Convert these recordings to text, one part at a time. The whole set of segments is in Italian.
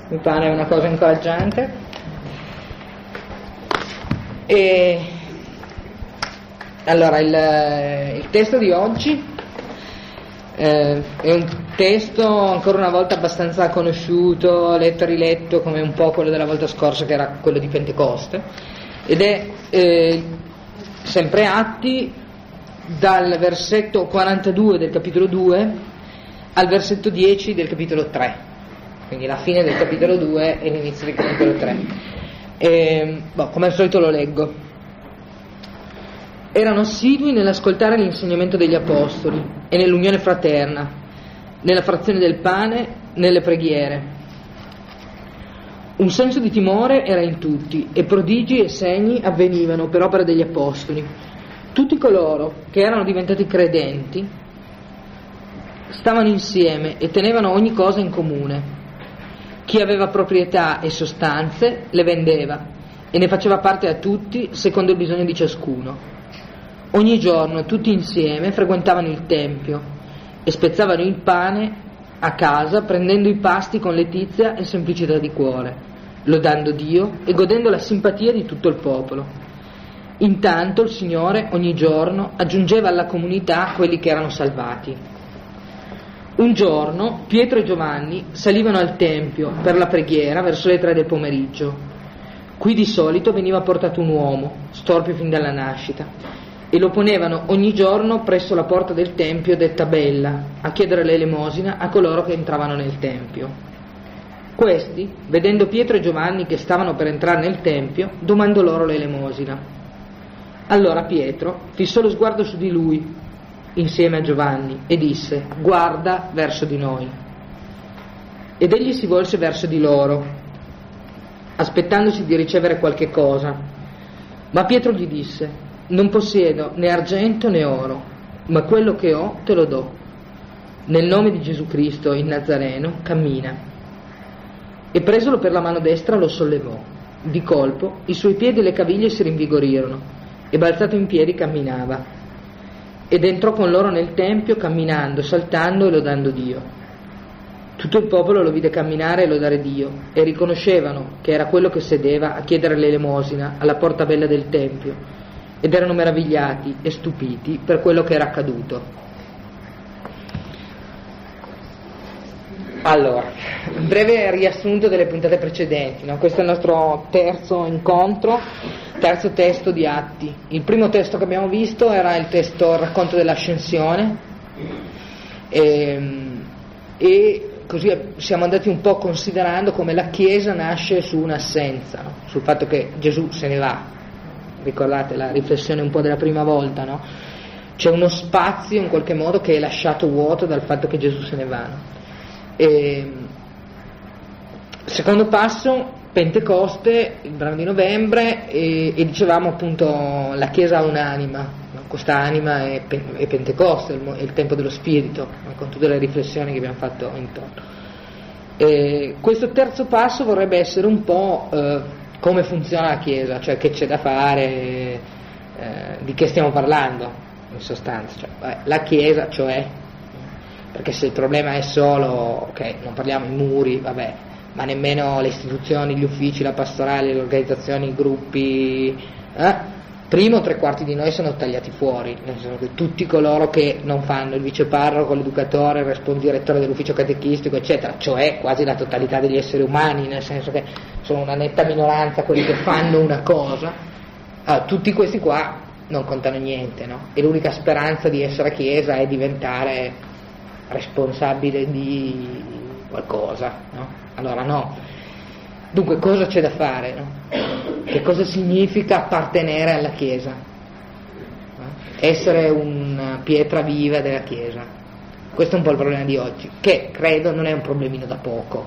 mi pare una cosa incoraggiante. E allora il testo di oggi è un testo ancora una volta abbastanza conosciuto, letto e riletto, come un po' quello della volta scorsa, che era quello di Pentecoste, ed è sempre Atti, dal versetto 42 del capitolo 2 al versetto 10 del capitolo 3, quindi la fine del capitolo 2 e l'inizio del capitolo 3. Come al solito lo leggo. Erano assidui nell'ascoltare l'insegnamento degli apostoli e nell'unione fraterna, nella frazione del pane, nelle preghiere. Un senso di timore era in tutti e prodigi e segni avvenivano per opera degli apostoli. Tutti coloro che erano diventati credenti stavano insieme e tenevano ogni cosa in comune. Chi aveva proprietà e sostanze le vendeva e ne faceva parte a tutti secondo il bisogno di ciascuno. Ogni giorno tutti insieme frequentavano il tempio e spezzavano il pane a casa, prendendo i pasti con letizia e semplicità di cuore, lodando Dio e godendo la simpatia di tutto il popolo. Intanto il Signore ogni giorno aggiungeva alla comunità quelli che erano salvati. Un giorno Pietro e Giovanni salivano al tempio per la preghiera verso le 3 del pomeriggio. Qui di solito veniva portato un uomo, storpio fin dalla nascita, e lo ponevano ogni giorno presso la porta del tempio detta Bella a chiedere l'elemosina a coloro che entravano nel tempio. Questi, vedendo Pietro e Giovanni che stavano per entrare nel tempio, domandò loro l'elemosina. Allora Pietro fissò lo sguardo su di lui insieme a Giovanni e disse: guarda verso di noi. Ed egli si volse verso di loro, aspettandosi di ricevere qualche cosa. Ma Pietro gli disse: non possiedo né argento né oro, ma quello che ho te lo do. Nel nome di Gesù Cristo il Nazareno, cammina. E presolo per la mano destra lo sollevò. Di colpo i suoi piedi e le caviglie si rinvigorirono e balzato in piedi camminava. Ed entrò con loro nel tempio camminando, saltando e lodando Dio. Tutto il popolo lo vide camminare e lodare Dio e riconoscevano che era quello che sedeva a chiedere l'elemosina alla porta bella del tempio, ed erano meravigliati e stupiti per quello che era accaduto. Allora, un breve riassunto delle puntate precedenti, no? Questo è il nostro terzo incontro, terzo testo di Atti. Il primo testo che abbiamo visto era il racconto dell'ascensione e così siamo andati un po' considerando come la Chiesa nasce su un'assenza, no? Sul fatto che Gesù se ne va. Ricordate la riflessione un po' della prima volta, no? C'è uno spazio in qualche modo che è lasciato vuoto dal fatto che Gesù se ne va, no? Secondo passo, Pentecoste, il brano di novembre, e dicevamo appunto la Chiesa ha un'anima, no? Questa anima è Pentecoste, è il tempo dello Spirito, no? Con tutte le riflessioni che abbiamo fatto intorno. Questo terzo passo vorrebbe essere un po' come funziona la Chiesa, cioè che c'è da fare, di che stiamo parlando in sostanza, cioè, la Chiesa, cioè, perché se il problema è solo, ok, non parliamo i muri, vabbè, ma nemmeno le istituzioni, gli uffici, la pastorale, le organizzazioni, i gruppi, primo 3/4 di noi sono tagliati fuori, nel senso che tutti coloro che non fanno il viceparroco, l'educatore, il direttore dell'ufficio catechistico, eccetera, cioè quasi la totalità degli esseri umani, nel senso che sono una netta minoranza quelli che fanno una cosa, tutti questi qua non contano niente, no? E l'unica speranza di essere Chiesa è diventare responsabile di qualcosa, no? Allora no. Dunque cosa c'è da fare, no? Che cosa significa appartenere alla Chiesa? Essere una pietra viva della Chiesa. Questo è un po' il problema di oggi, che credo non è un problemino da poco,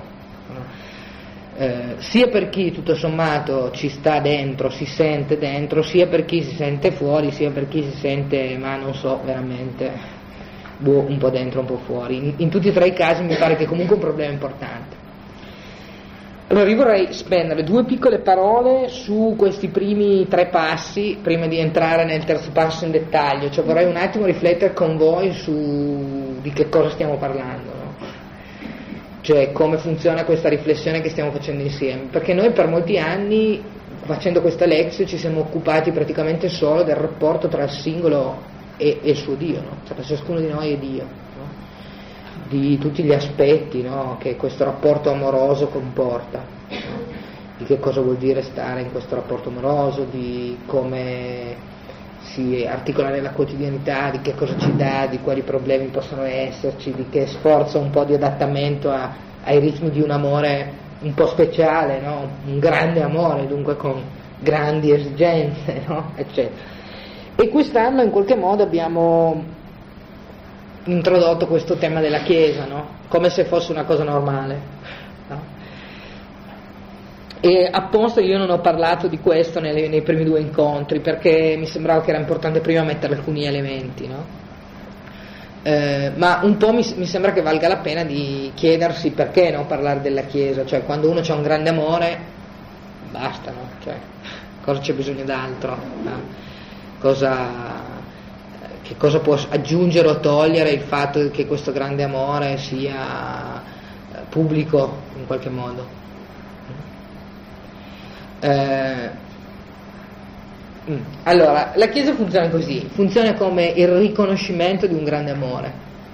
sia per chi tutto sommato ci sta dentro, si sente dentro, sia per chi si sente fuori, sia per chi si sente, ma non so, veramente un po' dentro, un po' fuori. In tutti e 3 i casi mi pare che comunque è un problema importante. Allora io vorrei spendere 2 piccole parole su questi primi 3 passi prima di entrare nel terzo passo in dettaglio, cioè vorrei un attimo riflettere con voi su di che cosa stiamo parlando, no? cioè come funziona questa riflessione che stiamo facendo insieme, perché noi per molti anni facendo questa lezione ci siamo occupati praticamente solo del rapporto tra il singolo e il suo Dio, no? Cioè, ciascuno di noi è Dio, no? Di tutti gli aspetti, no? Che questo rapporto amoroso comporta, no? Di che cosa vuol dire stare in questo rapporto amoroso, di come si articola nella quotidianità, di che cosa ci dà, di quali problemi possono esserci, di che sforzo un po' di adattamento ai ritmi di un amore un po' speciale, no? Un grande amore, dunque con grandi esigenze, no? Eccetera. E quest'anno in qualche modo abbiamo introdotto questo tema della Chiesa, no? Come se fosse una cosa normale, no? E apposta io non ho parlato di questo nei primi due incontri, perché mi sembrava che era importante prima mettere alcuni elementi, no? Ma un po' mi sembra che valga la pena di chiedersi perché, no, parlare della Chiesa, cioè quando uno ha un grande amore basta, no? Cioè, cosa c'è bisogno d'altro, no? Che cosa può aggiungere o togliere il fatto che questo grande amore sia pubblico in qualche modo. Allora, la Chiesa funziona così, funziona come il riconoscimento di un grande amore,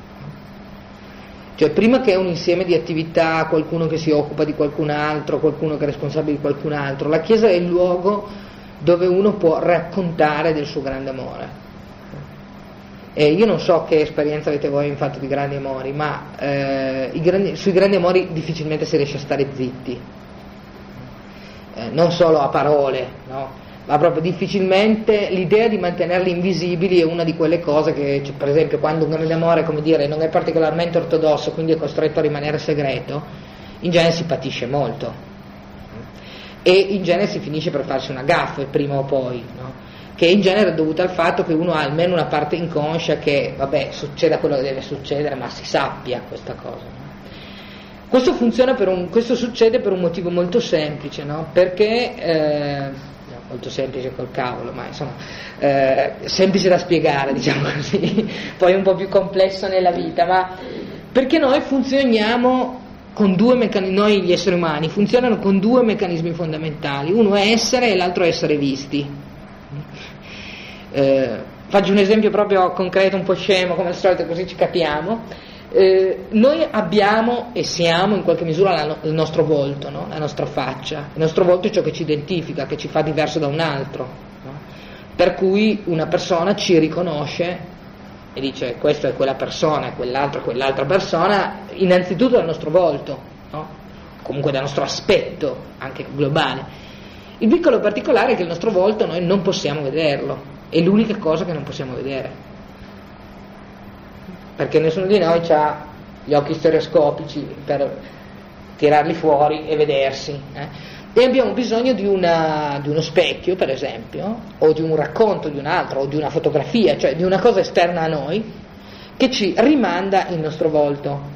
cioè prima che un insieme di attività, qualcuno che si occupa di qualcun altro, qualcuno che è responsabile di qualcun altro, la Chiesa è il luogo dove uno può raccontare del suo grande amore. E io non so che esperienza avete voi in fatto di grandi amori, ma sui grandi amori difficilmente si riesce a stare zitti, non solo a parole, no? Ma proprio difficilmente l'idea di mantenerli invisibili è una di quelle cose che, cioè, per esempio, quando un grande amore, come dire, non è particolarmente ortodosso, quindi è costretto a rimanere segreto, in genere si patisce molto e in genere si finisce per farsi una gaffe prima o poi, no? Che in genere è dovuta al fatto che uno ha almeno una parte inconscia che, vabbè, succeda quello che deve succedere, ma si sappia questa cosa, no? Questo succede per un motivo molto semplice, no? Perché molto semplice col cavolo, ma insomma semplice da spiegare, diciamo così, poi un po' più complesso nella vita, ma perché noi funzioniamo con due meccanismi, noi gli esseri umani funzionano con due meccanismi fondamentali, uno è essere e l'altro è essere visti. Faccio un esempio proprio concreto, un po' scemo come al solito, così ci capiamo. Noi abbiamo e siamo in qualche misura il nostro volto, no? La nostra faccia. Il nostro volto è ciò che ci identifica, che ci fa diverso da un altro, no? Per cui una persona ci riconosce e dice questo è quella persona, quell'altro è quell'altra persona, innanzitutto dal nostro volto, no? Comunque dal nostro aspetto anche globale. Il piccolo particolare è che il nostro volto noi non possiamo vederlo, è l'unica cosa che non possiamo vedere, perché nessuno di noi ha gli occhi stereoscopici per tirarli fuori e vedersi, e abbiamo bisogno di uno specchio, per esempio, o di un racconto di un altro, o di una fotografia, cioè di una cosa esterna a noi che ci rimanda il nostro volto.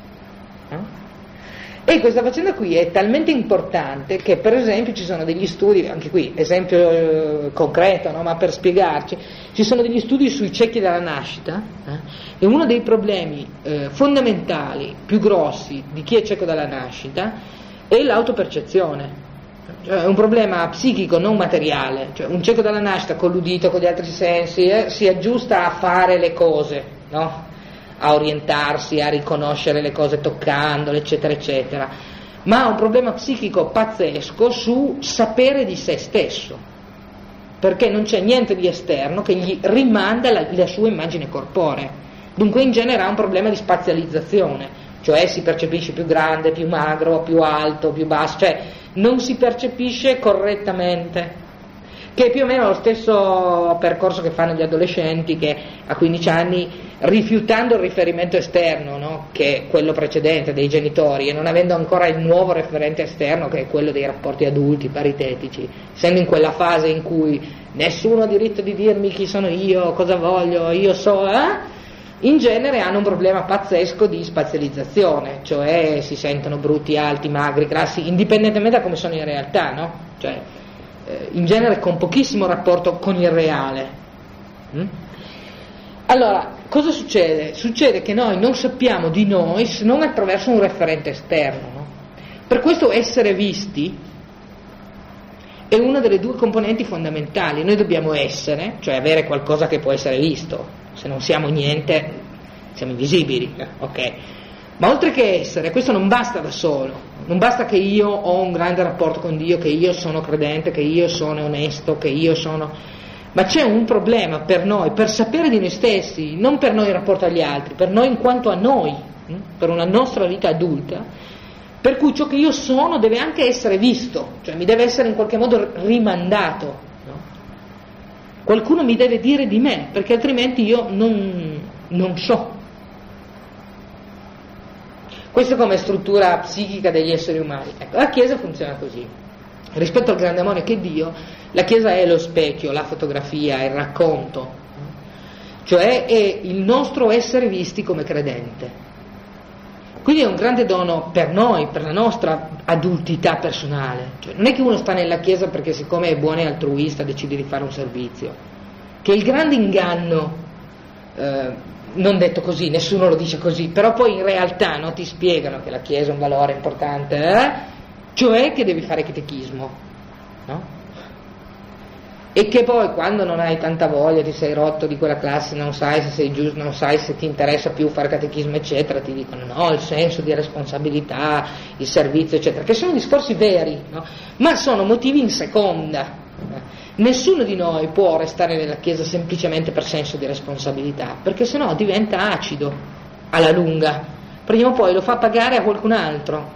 E questa faccenda qui è talmente importante che, per esempio, ci sono degli studi, anche qui esempio concreto, no? Ma per spiegarci, ci sono degli studi sui ciechi dalla nascita, e uno dei problemi fondamentali, più grossi di chi è cieco dalla nascita è l'autopercezione, cioè è un problema psichico, non materiale, cioè un cieco dalla nascita con l'udito, con gli altri sensi, si aggiusta a fare le cose, no? A orientarsi, a riconoscere le cose toccandole, eccetera, eccetera, ma ha un problema psichico pazzesco su sapere di se stesso, perché non c'è niente di esterno che gli rimanda la sua immagine corporea. Dunque in genere ha un problema di spazializzazione, cioè si percepisce più grande, più magro, più alto, più basso, cioè non si percepisce correttamente, che è più o meno lo stesso percorso che fanno gli adolescenti che a 15 anni, rifiutando il riferimento esterno, no? Che è quello precedente dei genitori, e non avendo ancora il nuovo referente esterno che è quello dei rapporti adulti paritetici, essendo in quella fase in cui nessuno ha diritto di dirmi chi sono io, cosa voglio, io so, in genere hanno un problema pazzesco di spazializzazione, cioè si sentono brutti, alti, magri, grassi, indipendentemente da come sono in realtà, no? Cioè in genere con pochissimo rapporto con il reale. Allora, cosa succede? Succede che noi non sappiamo di noi se non attraverso un referente esterno, no? Per questo essere visti è una delle due componenti fondamentali. Noi dobbiamo essere, cioè avere qualcosa che può essere visto. Se non siamo niente, siamo invisibili, ok? Ma oltre che essere, questo non basta da solo, non basta che io ho un grande rapporto con Dio, che io sono credente, che io sono onesto, che io sono... Ma c'è un problema per noi, per sapere di noi stessi, non per noi in rapporto agli altri, per noi in quanto a noi, per una nostra vita adulta, per cui ciò che io sono deve anche essere visto, cioè mi deve essere in qualche modo rimandato, no? Qualcuno mi deve dire di me, perché altrimenti io non so. Questo come struttura psichica degli esseri umani. Ecco, la Chiesa funziona così. Rispetto al grande amore che è Dio, la Chiesa è lo specchio, la fotografia, il racconto, cioè è il nostro essere visti come credente. Quindi è un grande dono per noi, per la nostra adultità personale. Cioè, non è che uno sta nella Chiesa perché siccome è buono e altruista decide di fare un servizio, che è il grande inganno, non detto così, nessuno lo dice così, però poi in realtà no, ti spiegano che la Chiesa è un valore importante, cioè che devi fare catechismo, no? E che poi quando non hai tanta voglia, ti sei rotto di quella classe, non sai se sei giusto, non sai se ti interessa più fare catechismo eccetera, ti dicono no, il senso di responsabilità, il servizio eccetera, che sono discorsi veri, no? Ma sono motivi in seconda. Nessuno di noi può restare nella Chiesa semplicemente per senso di responsabilità, perché sennò diventa acido alla lunga, prima o poi lo fa pagare a qualcun altro.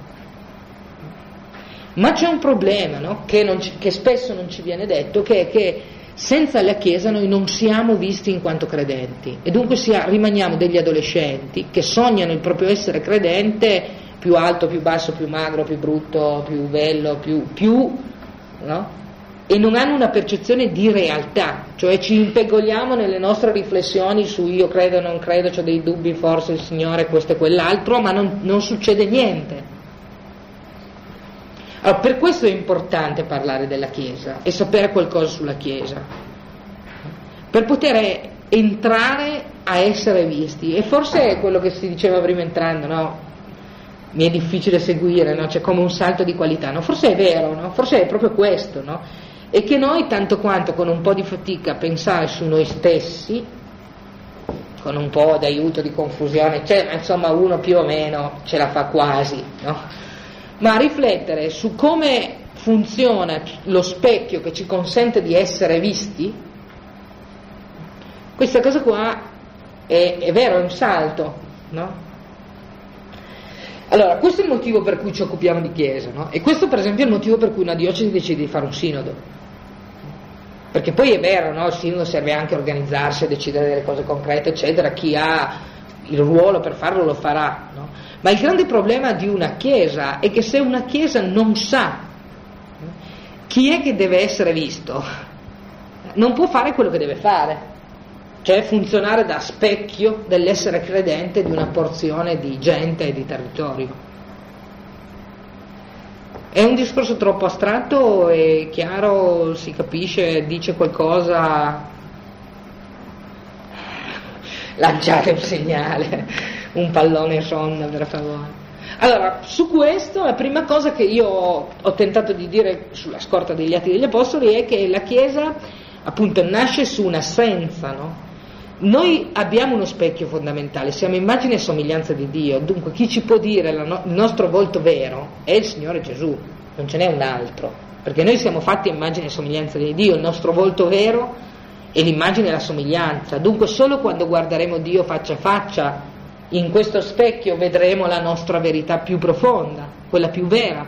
Ma c'è un problema, no? che spesso non ci viene detto, che è che senza la Chiesa noi non siamo visti in quanto credenti e dunque rimaniamo degli adolescenti che sognano il proprio essere credente più alto, più basso, più magro, più brutto, più bello, più no? E non hanno una percezione di realtà, cioè ci impegogliamo nelle nostre riflessioni su io credo, non credo, ho dei dubbi, forse il Signore questo e quell'altro, ma non succede niente. Allora, per questo è importante parlare della Chiesa e sapere qualcosa sulla Chiesa, per poter entrare a essere visti. E forse è quello che si diceva prima entrando, no? Mi è difficile seguire, no? C'è come un salto di qualità, no? Forse è vero, no? Forse è proprio questo, no? E che noi tanto quanto con un po' di fatica pensare su noi stessi, con un po' di aiuto, di confusione, insomma uno più o meno ce la fa quasi, no? Ma riflettere su come funziona lo specchio che ci consente di essere visti, questa cosa qua è vero, è un salto, no? Allora, questo è il motivo per cui ci occupiamo di Chiesa, no? E questo per esempio è il motivo per cui una diocesi decide di fare un sinodo, perché poi è vero, no? Il sinodo serve anche a organizzarsi, a decidere delle cose concrete eccetera, chi ha il ruolo per farlo lo farà, no? Ma il grande problema di una Chiesa è che se una Chiesa non sa chi è che deve essere visto, non può fare quello che deve fare, cioè funzionare da specchio dell'essere credente di una porzione di gente e di territorio. È un discorso troppo astratto e chiaro, si capisce, dice qualcosa, lanciate un segnale, un pallone in sonda per favore. Allora, su questo la prima cosa che io ho tentato di dire sulla scorta degli Atti degli Apostoli è che la Chiesa appunto nasce su un'assenza, no? Noi abbiamo uno specchio fondamentale, siamo immagine e somiglianza di Dio, dunque chi ci può dire il nostro volto vero è il Signore Gesù, non ce n'è un altro, perché noi siamo fatti a immagine e somiglianza di Dio, il nostro volto vero è l'immagine e la somiglianza, dunque solo quando guarderemo Dio faccia a faccia in questo specchio vedremo la nostra verità più profonda, quella più vera.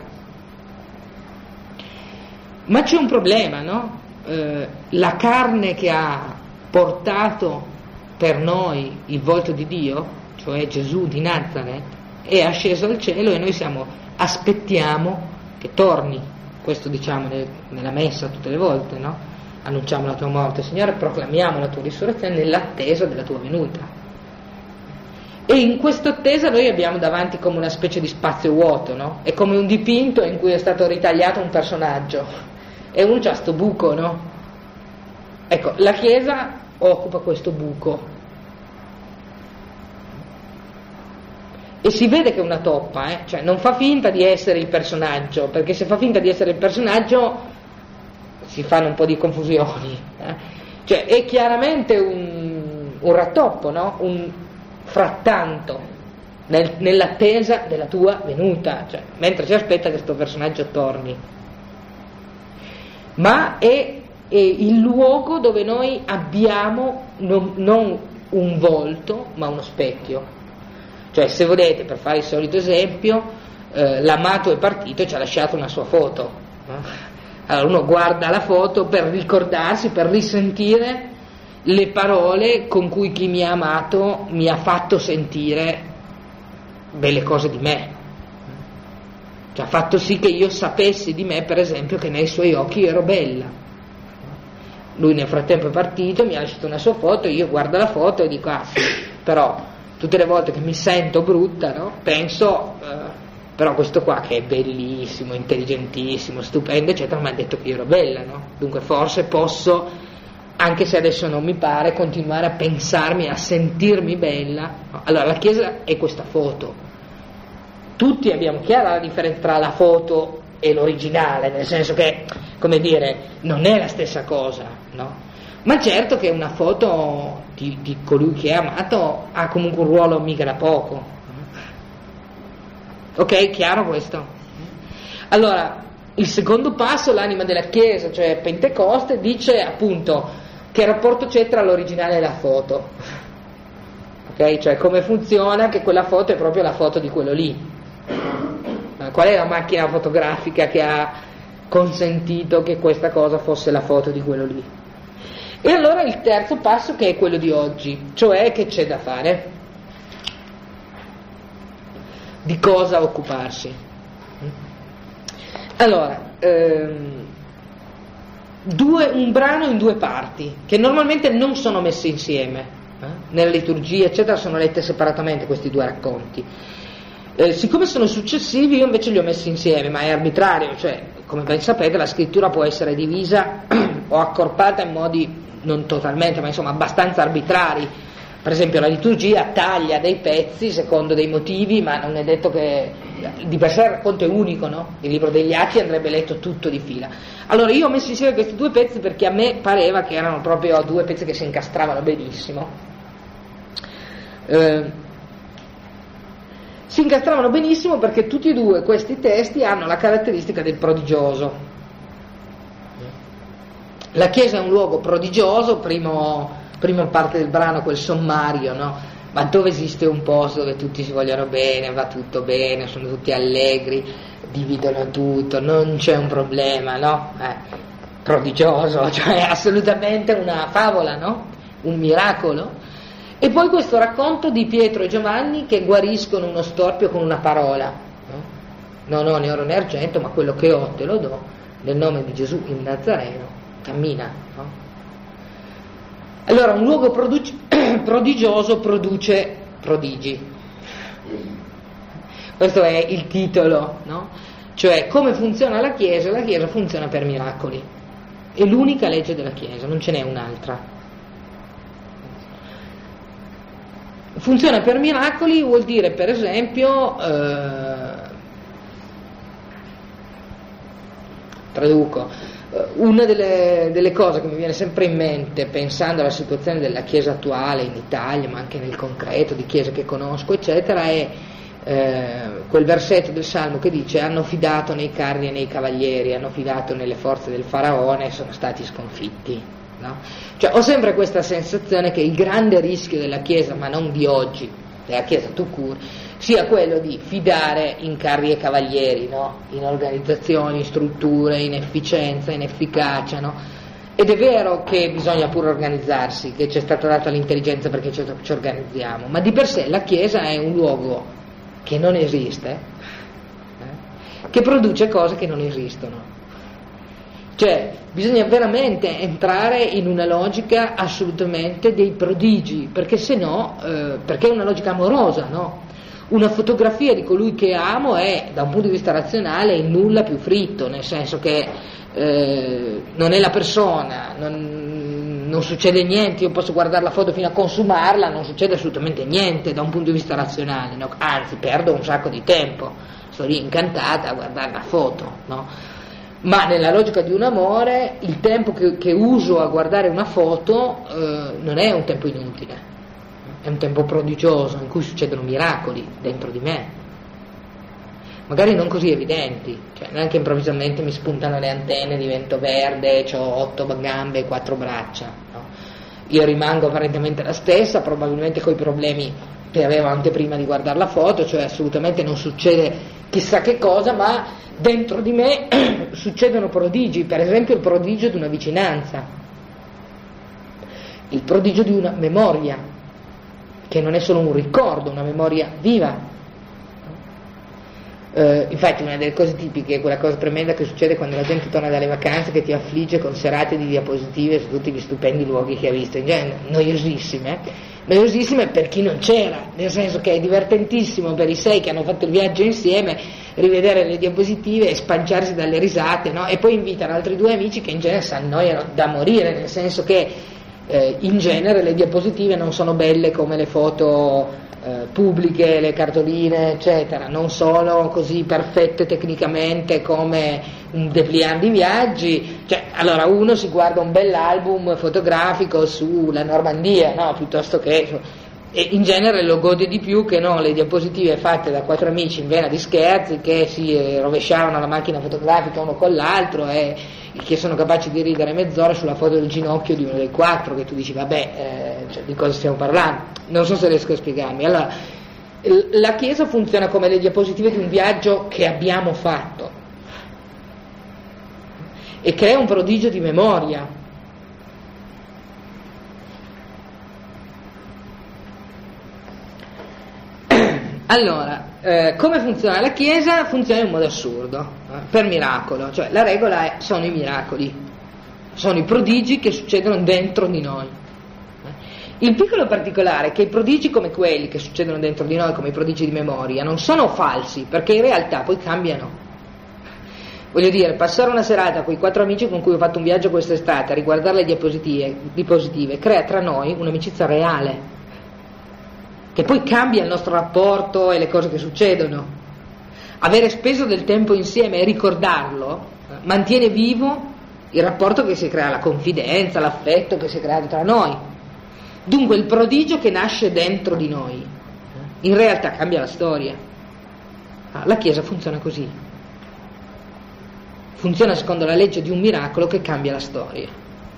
Ma c'è un problema, no? La carne che ha portato per noi il volto di Dio, cioè Gesù di Nazareth, è asceso al cielo e noi aspettiamo che torni. Questo diciamo nella messa tutte le volte, no? Annunciamo la tua morte, Signore, proclamiamo la tua risurrezione nell'attesa della tua venuta. E in questa attesa noi abbiamo davanti come una specie di spazio vuoto, no? È come un dipinto in cui è stato ritagliato un personaggio e uno c'ha sto buco, no? Ecco, la Chiesa occupa questo buco e si vede che è una toppa, cioè non fa finta di essere il personaggio, perché se fa finta di essere il personaggio si fanno un po' di confusioni, cioè è chiaramente un rattoppo, no? Un frattanto nell'attesa della tua venuta, cioè mentre si aspetta che questo personaggio torni, ma è il luogo dove noi abbiamo non un volto ma uno specchio. Cioè, se volete, per fare il solito esempio, l'amato è partito e ci ha lasciato una sua foto, no? Allora uno guarda la foto per ricordarsi, per risentire le parole con cui chi mi ha amato mi ha fatto sentire belle cose di me, cioè ha fatto sì che io sapessi di me, per esempio, che nei suoi occhi ero bella. Lui nel frattempo è partito, mi ha lasciato una sua foto, io guardo la foto e dico sì, però tutte le volte che mi sento brutta, no? Penso però questo qua che è bellissimo, intelligentissimo, stupendo eccetera, mi ha detto che io ero bella, no? Dunque forse posso, anche se adesso non mi pare, continuare a pensarmi, a sentirmi bella, no? Allora la Chiesa è questa foto, tutti abbiamo chiara la differenza tra la foto e l'originale, nel senso che, come dire, non è la stessa cosa, no? Ma certo che una foto di colui che è amato ha comunque un ruolo mica da poco. Ok, chiaro questo? Allora, il secondo passo, l'anima della Chiesa, cioè Pentecoste, dice appunto che rapporto c'è tra l'originale e la foto. Ok, cioè come funziona che quella foto è proprio la foto di quello lì. Qual è la macchina fotografica che ha consentito che questa cosa fosse la foto di quello lì? E allora il terzo passo, che è quello di oggi, cioè che c'è da fare, di cosa occuparsi. Allora, un brano in due parti che normalmente non sono messe insieme, nella liturgia eccetera, sono lette separatamente questi due racconti. Siccome sono successivi, io invece li ho messi insieme, ma è arbitrario, cioè come ben sapete la scrittura può essere divisa o accorpata in modi non totalmente, ma insomma abbastanza arbitrari. Per esempio la liturgia taglia dei pezzi secondo dei motivi, ma non è detto che di per sé il racconto è unico, no? Il libro degli Atti andrebbe letto tutto di fila. Allora io ho messo insieme questi due pezzi perché a me pareva che erano proprio due pezzi che si incastravano benissimo. Si incastravano benissimo perché tutti e due questi testi hanno la caratteristica del prodigioso. La Chiesa è un luogo prodigioso, prima parte del brano, quel sommario, no? Ma dove esiste un posto dove tutti si vogliono bene, va tutto bene, sono tutti allegri, dividono tutto, non c'è un problema, no? Prodigioso, cioè assolutamente una favola, no? Un miracolo. E poi questo racconto di Pietro e Giovanni che guariscono uno storpio con una parola, no? Non ho né oro né argento, ma quello che ho te lo do, nel nome di Gesù il Nazareno, cammina, no? Allora un luogo prodigioso produce prodigi, questo è il titolo, no? Cioè come funziona la Chiesa? La Chiesa funziona per miracoli, è l'unica legge della Chiesa, non ce n'è un'altra. Funziona per miracoli vuol dire, per esempio, traduco, una delle cose che mi viene sempre in mente pensando alla situazione della Chiesa attuale in Italia, ma anche nel concreto di chiese che conosco eccetera, è quel versetto del Salmo che dice: hanno fidato nei carri e nei cavalieri, hanno fidato nelle forze del faraone e sono stati sconfitti, no? Cioè ho sempre questa sensazione che il grande rischio della Chiesa, ma non di oggi, della Chiesa tout court, sia quello di fidare in carri e cavalieri, no? In organizzazioni, in strutture, in efficienza, in efficacia, no? Ed è vero che bisogna pure organizzarsi, che ci è stata data l'intelligenza perché ci organizziamo, ma di per sé la Chiesa è un luogo che non esiste, che produce cose che non esistono. Cioè bisogna veramente entrare in una logica assolutamente dei prodigi, perché se no, perché è una logica amorosa, no? Una fotografia di colui che amo è, da un punto di vista razionale, il nulla più fritto, nel senso che non è la persona, non succede niente, io posso guardare la foto fino a consumarla, non succede assolutamente niente da un punto di vista razionale, no? Anzi perdo un sacco di tempo, sto lì incantata a guardare la foto, no? Ma nella logica di un amore il tempo che uso a guardare una foto non è un tempo inutile, è un tempo prodigioso in cui succedono miracoli dentro di me, magari non così evidenti, cioè neanche improvvisamente mi spuntano le antenne, divento verde, ho 8 gambe e 4 braccia, no? Io rimango apparentemente la stessa, probabilmente con i problemi che avevo anche prima di guardare la foto, cioè assolutamente non succede chissà che cosa, ma dentro di me succedono prodigi, per esempio il prodigio di una vicinanza, il prodigio di una memoria, che non è solo un ricordo, una memoria viva. Infatti una delle cose tipiche è quella cosa tremenda che succede quando la gente torna dalle vacanze, che ti affligge con serate di diapositive su tutti gli stupendi luoghi che ha visto, in genere noiosissime per chi non c'era, nel senso che è divertentissimo per i 6 che hanno fatto il viaggio insieme rivedere le diapositive e spanciarsi dalle risate, no? E poi invitano altri 2 amici che in genere si annoiano da morire, nel senso che in genere le diapositive non sono belle come le foto pubbliche, le cartoline eccetera, non sono così perfette tecnicamente come un dépliant di viaggi, cioè allora uno si guarda un bell'album fotografico sulla Normandia, no? Piuttosto che, e in genere lo gode di più che no le diapositive fatte da 4 amici in vena di scherzi che si rovesciavano la macchina fotografica uno con l'altro e che sono capaci di ridere mezz'ora sulla foto del ginocchio di uno dei 4, che tu dici vabbè, cioè, di cosa stiamo parlando? Non so se riesco a spiegarmi. Allora, la Chiesa funziona come le diapositive di un viaggio che abbiamo fatto e crea un prodigio di memoria. Allora, come funziona la Chiesa? Funziona in un modo assurdo, per miracolo, cioè la regola sono i miracoli, sono i prodigi che succedono dentro di noi. Il piccolo particolare è che i prodigi come quelli che succedono dentro di noi, come i prodigi di memoria, non sono falsi, perché in realtà poi cambiano. Voglio dire, passare una serata con i 4 amici con cui ho fatto un viaggio quest'estate a riguardare le diapositive crea tra noi un'amicizia reale, che poi cambia il nostro rapporto e le cose che succedono. Avere speso del tempo insieme e ricordarlo mantiene vivo il rapporto che si crea, la confidenza, l'affetto che si è creato tra noi. Dunque il prodigio che nasce dentro di noi in realtà cambia la storia. La Chiesa funziona così, funziona secondo la legge di un miracolo che cambia la storia.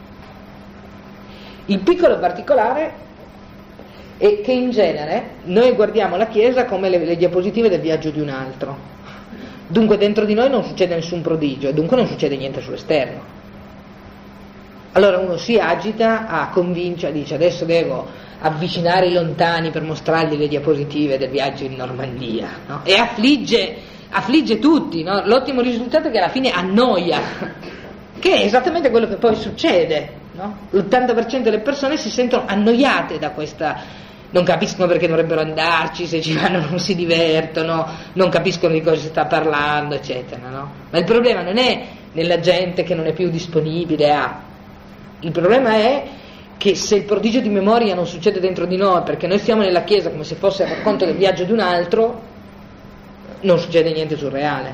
Il piccolo particolare è che in genere noi guardiamo la Chiesa come le diapositive del viaggio di un altro, dunque dentro di noi non succede nessun prodigio e dunque non succede niente sull'esterno. Allora uno si agita a convincere, dice adesso devo avvicinare i lontani per mostrargli le diapositive del viaggio in Normandia, no? E affligge tutti, no? L'ottimo risultato è che alla fine annoia, che è esattamente quello che poi succede, no? L'80% delle persone si sentono annoiate da questa, non capiscono perché dovrebbero andarci, se ci vanno non si divertono, non capiscono di cosa si sta parlando, eccetera, no? Ma il problema non è nella gente che non è più disponibile a... Il problema è che se il prodigio di memoria non succede dentro di noi, perché noi stiamo nella Chiesa come se fosse il racconto del viaggio di un altro, non succede niente sul reale.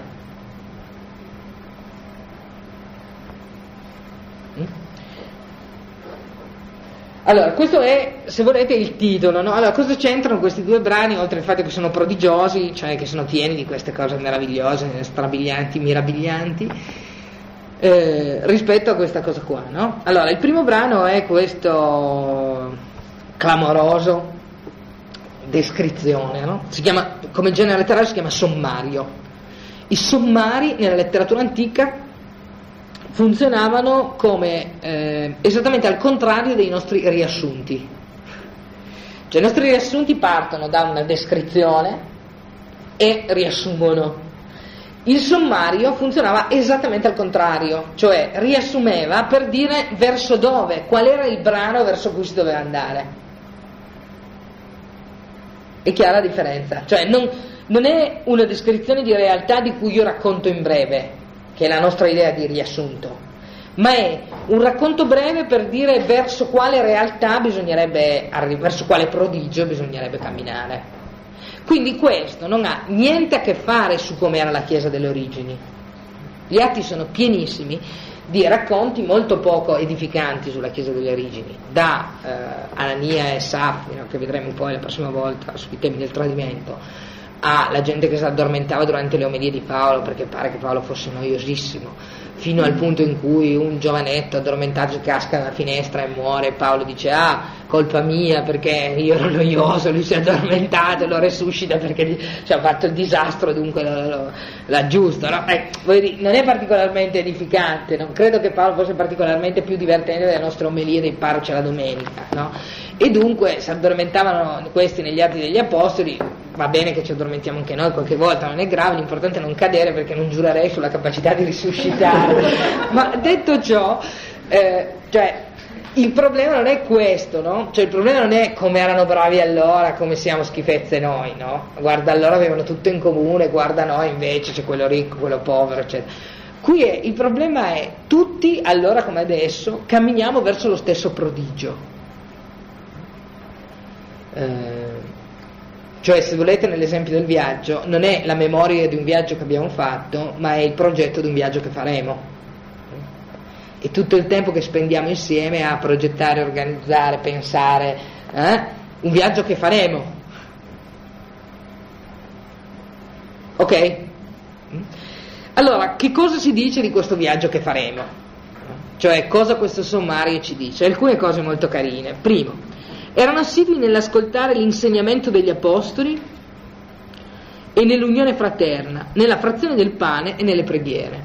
Allora, questo è, se volete, il titolo, no? Allora, cosa c'entrano questi 2 brani, oltre al fatto che sono prodigiosi, cioè che sono pieni di queste cose meravigliose, strabilianti, mirabiglianti, rispetto a questa cosa qua, no? Allora, il primo brano è questo clamoroso descrizione, no? Si chiama, come genere letterario si chiama sommario. I sommari nella letteratura antica funzionavano come esattamente al contrario dei nostri riassunti. Cioè i nostri riassunti partono da una descrizione e riassumono. Il sommario funzionava esattamente al contrario, cioè riassumeva per dire verso dove, qual era il brano verso cui si doveva andare. È chiara la differenza? Cioè non è una descrizione di realtà di cui io racconto in breve, che è la nostra idea di riassunto, ma è un racconto breve per dire verso quale realtà bisognerebbe arrivare, verso quale prodigio bisognerebbe camminare. Quindi questo non ha niente a che fare su come era la Chiesa delle origini. Gli atti sono pienissimi di racconti molto poco edificanti sulla Chiesa delle origini, da Anania e Safira, che vedremo poi la prossima volta sui temi del tradimento, alla gente che si addormentava durante le omelie di Paolo perché pare che Paolo fosse noiosissimo, fino al punto in cui un giovanetto addormentato casca dalla finestra e muore, e Paolo dice colpa mia perché io ero noioso, lui si è addormentato e lo resuscita perché ci ha fatto il disastro, dunque l'ha giusto, no? Non è particolarmente edificante, non credo che Paolo fosse particolarmente più divertente delle nostre omelie dei parroci alla domenica, no? E dunque si addormentavano questi negli Atti degli Apostoli. Va bene che ci addormentiamo anche noi qualche volta, non è grave, l'importante è non cadere, perché non giurerei sulla capacità di risuscitare. Ma detto ciò, il problema non è questo, no? Cioè il problema non è come erano bravi allora, come siamo schifezze noi, no? Guarda, allora avevano tutto in comune, guarda noi invece c'è quello ricco, quello povero, eccetera. Qui il problema è tutti, allora come adesso, camminiamo verso lo stesso prodigio. Cioè, se volete, nell'esempio del viaggio, non è la memoria di un viaggio che abbiamo fatto, ma è il progetto di un viaggio che faremo. E tutto il tempo che spendiamo insieme a progettare, organizzare, pensare, un viaggio che faremo. Ok? Allora, che cosa si dice di questo viaggio che faremo? Cioè, cosa questo sommario ci dice? Alcune cose molto carine. Primo, erano assidui nell'ascoltare l'insegnamento degli apostoli e nell'unione fraterna, nella frazione del pane e nelle preghiere.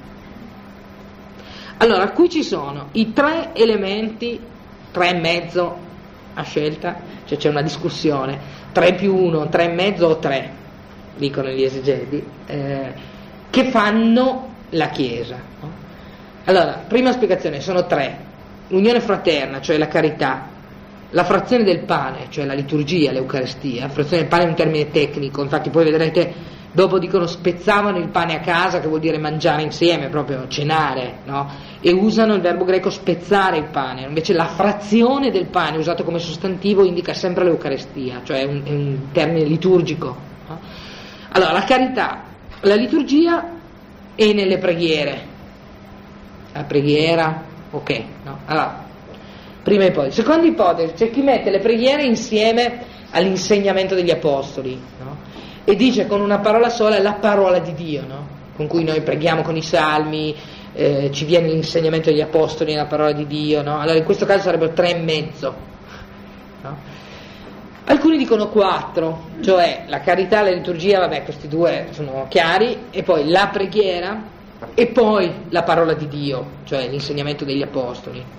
Allora, qui ci sono i 3 elementi, 3,5 a scelta, cioè c'è una discussione, 3+1, 3,5 o 3, dicono gli esegeti, che fanno la Chiesa. Allora, prima spiegazione, sono 3: l'unione fraterna, cioè la carità; la frazione del pane, cioè la liturgia, l'Eucaristia. La frazione del pane è un termine tecnico, infatti poi vedrete, dopo dicono spezzavano il pane a casa, che vuol dire mangiare insieme, proprio cenare, no? E usano il verbo greco spezzare il pane. Invece la frazione del pane, usato come sostantivo, indica sempre l'Eucaristia, cioè è un termine liturgico, no? Allora, la carità, la liturgia e nelle preghiere. La preghiera, ok, no? Allora, prima ipotesi. Seconda ipotesi, c'è chi mette le preghiere insieme all'insegnamento degli apostoli, no? E dice con una parola sola la parola di Dio, no? Con cui noi preghiamo con i salmi, ci viene l'insegnamento degli apostoli nella parola di Dio, no? Allora in questo caso sarebbero 3,5, no? Alcuni dicono 4, cioè la carità e la liturgia, vabbè, questi 2 sono chiari, e poi la preghiera e poi la parola di Dio, cioè l'insegnamento degli apostoli.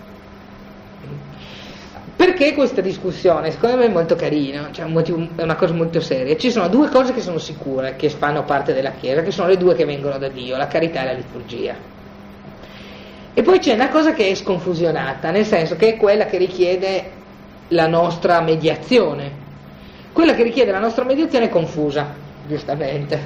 Perché questa discussione? Secondo me è molto carina, cioè è una cosa molto seria. Ci sono 2 cose che sono sicure, che fanno parte della Chiesa, che sono le 2 che vengono da Dio, la carità e la liturgia. E poi c'è una cosa che è sconfusionata, nel senso che è quella che richiede la nostra mediazione. Quella che richiede la nostra mediazione è confusa, giustamente.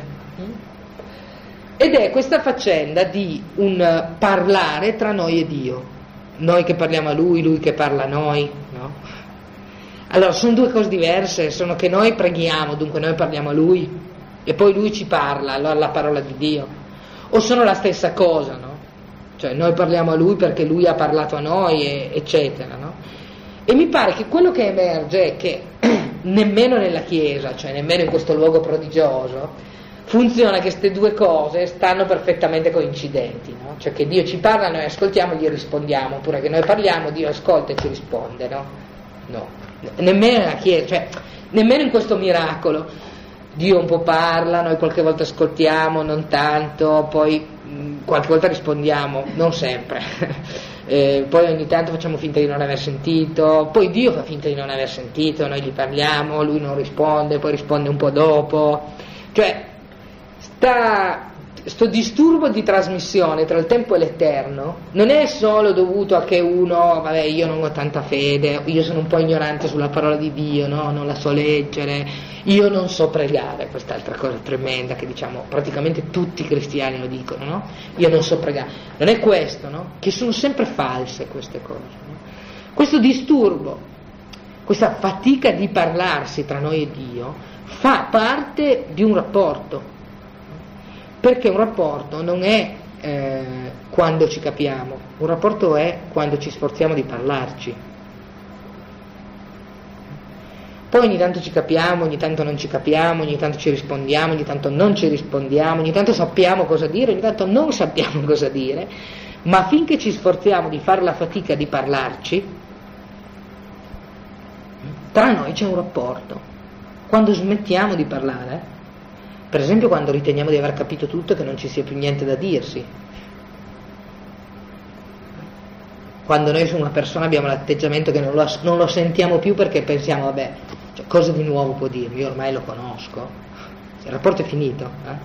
Ed è questa faccenda di un parlare tra noi e Dio. Noi che parliamo a Lui che parla a noi, no? Allora, sono 2 cose diverse, sono che noi preghiamo, dunque noi parliamo a Lui, e poi Lui ci parla, allora la parola di Dio. O sono la stessa cosa, no? Cioè noi parliamo a Lui perché Lui ha parlato a noi, eccetera, no? E mi pare che quello che emerge è che nemmeno nella Chiesa, cioè nemmeno in questo luogo prodigioso, funziona che queste 2 cose stanno perfettamente coincidenti, no? Cioè che Dio ci parla, noi ascoltiamo e gli rispondiamo, oppure che noi parliamo, Dio ascolta e ci risponde, no? No, nemmeno nella Chiesa, cioè nemmeno in questo miracolo. Dio un po' parla, noi qualche volta ascoltiamo, non tanto, poi qualche volta rispondiamo, non sempre. Poi ogni tanto facciamo finta di non aver sentito, poi Dio fa finta di non aver sentito, noi gli parliamo, Lui non risponde, poi risponde un po' dopo. Cioè sta sto disturbo di trasmissione tra il tempo e l'eterno non è solo dovuto a che uno, vabbè, io non ho tanta fede, io sono un po' ignorante sulla parola di Dio, no? Non la so leggere, io non so pregare, quest'altra cosa tremenda che diciamo praticamente tutti i cristiani lo dicono, no? Io non so pregare, non è questo, no? Che sono sempre false queste cose, no? Questo disturbo, questa fatica di parlarsi tra noi e Dio fa parte di un rapporto. Perché un rapporto non è quando ci capiamo, un rapporto è quando ci sforziamo di parlarci. Poi ogni tanto ci capiamo, ogni tanto non ci capiamo, ogni tanto ci rispondiamo, ogni tanto non ci rispondiamo, ogni tanto sappiamo cosa dire, ogni tanto non sappiamo cosa dire, ma finché ci sforziamo di fare la fatica di parlarci, tra noi c'è un rapporto. Quando smettiamo di parlare, per esempio quando riteniamo di aver capito tutto e che non ci sia più niente da dirsi, quando noi su una persona abbiamo l'atteggiamento che non lo sentiamo più perché pensiamo, vabbè, cioè, cosa di nuovo può dirmi, io ormai lo conosco, il rapporto è finito.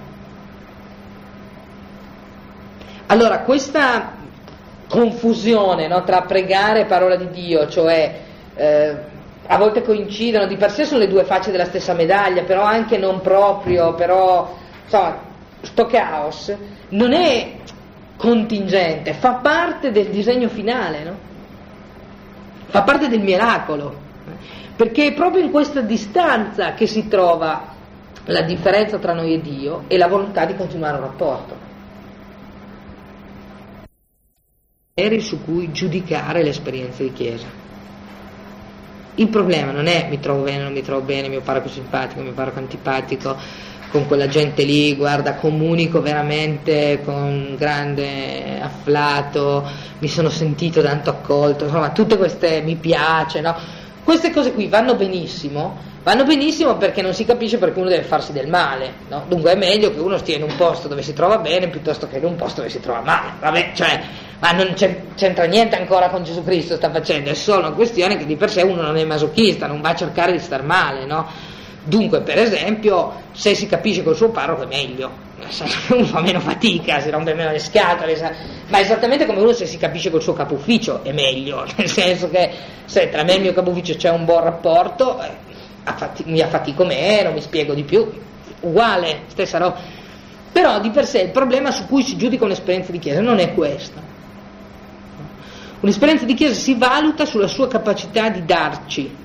Allora questa confusione, no, tra pregare e parola di Dio, cioè a volte coincidono, di per sé sono le due facce della stessa medaglia, però anche non proprio, però insomma, sto caos non è contingente, fa parte del disegno finale, no? Fa parte del miracolo, perché è proprio in questa distanza che si trova la differenza tra noi e Dio e la volontà di continuare un rapporto. Su cui giudicare le esperienze di chiesa. Il problema non è mi trovo bene, non mi trovo bene, mio parroco simpatico, mio parroco antipatico, con quella gente lì, guarda, comunico veramente con grande afflato, mi sono sentito tanto accolto, insomma tutte queste mi piace, no? Queste cose qui vanno benissimo perché non si capisce perché uno deve farsi del male, no? Dunque è meglio che uno stia in un posto dove si trova bene piuttosto che in un posto dove si trova male, vabbè, cioè, ma non c'entra niente ancora con Gesù Cristo sta facendo, è solo una questione che di per sé uno non è masochista, non va a cercare di star male, no? Dunque, per esempio, se si capisce col suo parroco è meglio, uno fa meno fatica, si rompe meno le scatole, ma esattamente come uno se si capisce col suo capo ufficio è meglio, nel senso che se tra me e il mio capo ufficio c'è un buon rapporto, mi affatico meno, mi spiego di più, uguale, stessa roba. Però di per sé il problema su cui si giudica un'esperienza di chiesa non è questo. Un'esperienza di chiesa si valuta sulla sua capacità di darci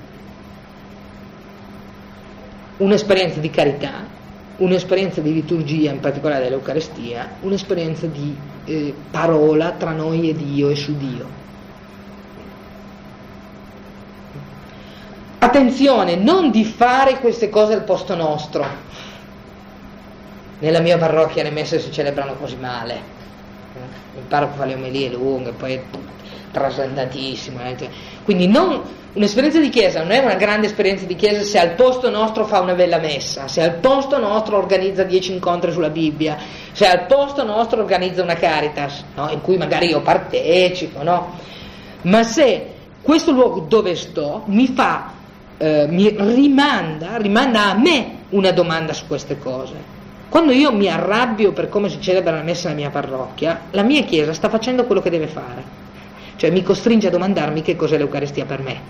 un'esperienza di carità, un'esperienza di liturgia, in particolare dell'Eucaristia, un'esperienza di parola tra noi e Dio e su Dio. Attenzione, non di fare queste cose al posto nostro. Nella mia parrocchia le messe si celebrano così male. Il parroco fa le omelie lunghe, poi è trasandatissimo. Quindi un'esperienza di chiesa non è una grande esperienza di chiesa se al posto nostro fa una bella messa, se al posto nostro organizza 10 incontri sulla Bibbia, se al posto nostro organizza una Caritas, no? In cui magari io partecipo, no? Ma se questo luogo dove sto mi rimanda a me una domanda su queste cose. Quando io mi arrabbio per come si celebra la messa nella mia parrocchia, la mia chiesa sta facendo quello che deve fare, cioè mi costringe a domandarmi che cos'è l'Eucaristia per me.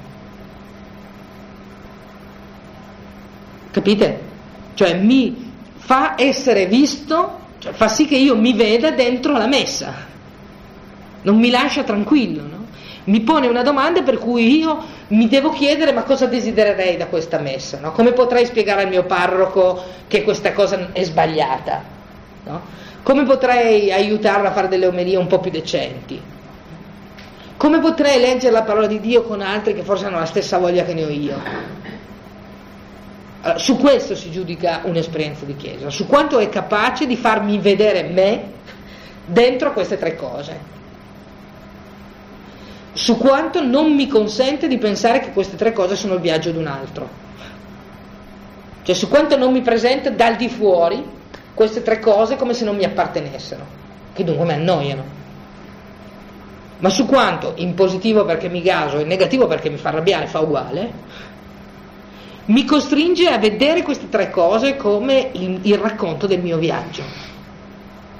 Capite? Cioè mi fa essere visto, cioè fa sì che io mi veda dentro la messa, non mi lascia tranquillo, no? Mi pone una domanda per cui io mi devo chiedere ma cosa desidererei da questa messa, no? Come potrei spiegare al mio parroco che questa cosa è sbagliata, no? Come potrei aiutarlo a fare delle omelie un po' più decenti? Come potrei leggere la parola di Dio con altri che forse hanno la stessa voglia che ne ho io? Allora, su questo si giudica un'esperienza di chiesa, su quanto è capace di farmi vedere me dentro queste tre cose, su quanto non mi consente di pensare che queste tre cose sono il viaggio di un altro, cioè su quanto non mi presenta dal di fuori queste tre cose come se non mi appartenessero, che dunque mi annoiano, ma su quanto, in positivo perché mi gaso e in negativo perché mi fa arrabbiare, fa uguale, mi costringe a vedere queste tre cose come il racconto del mio viaggio.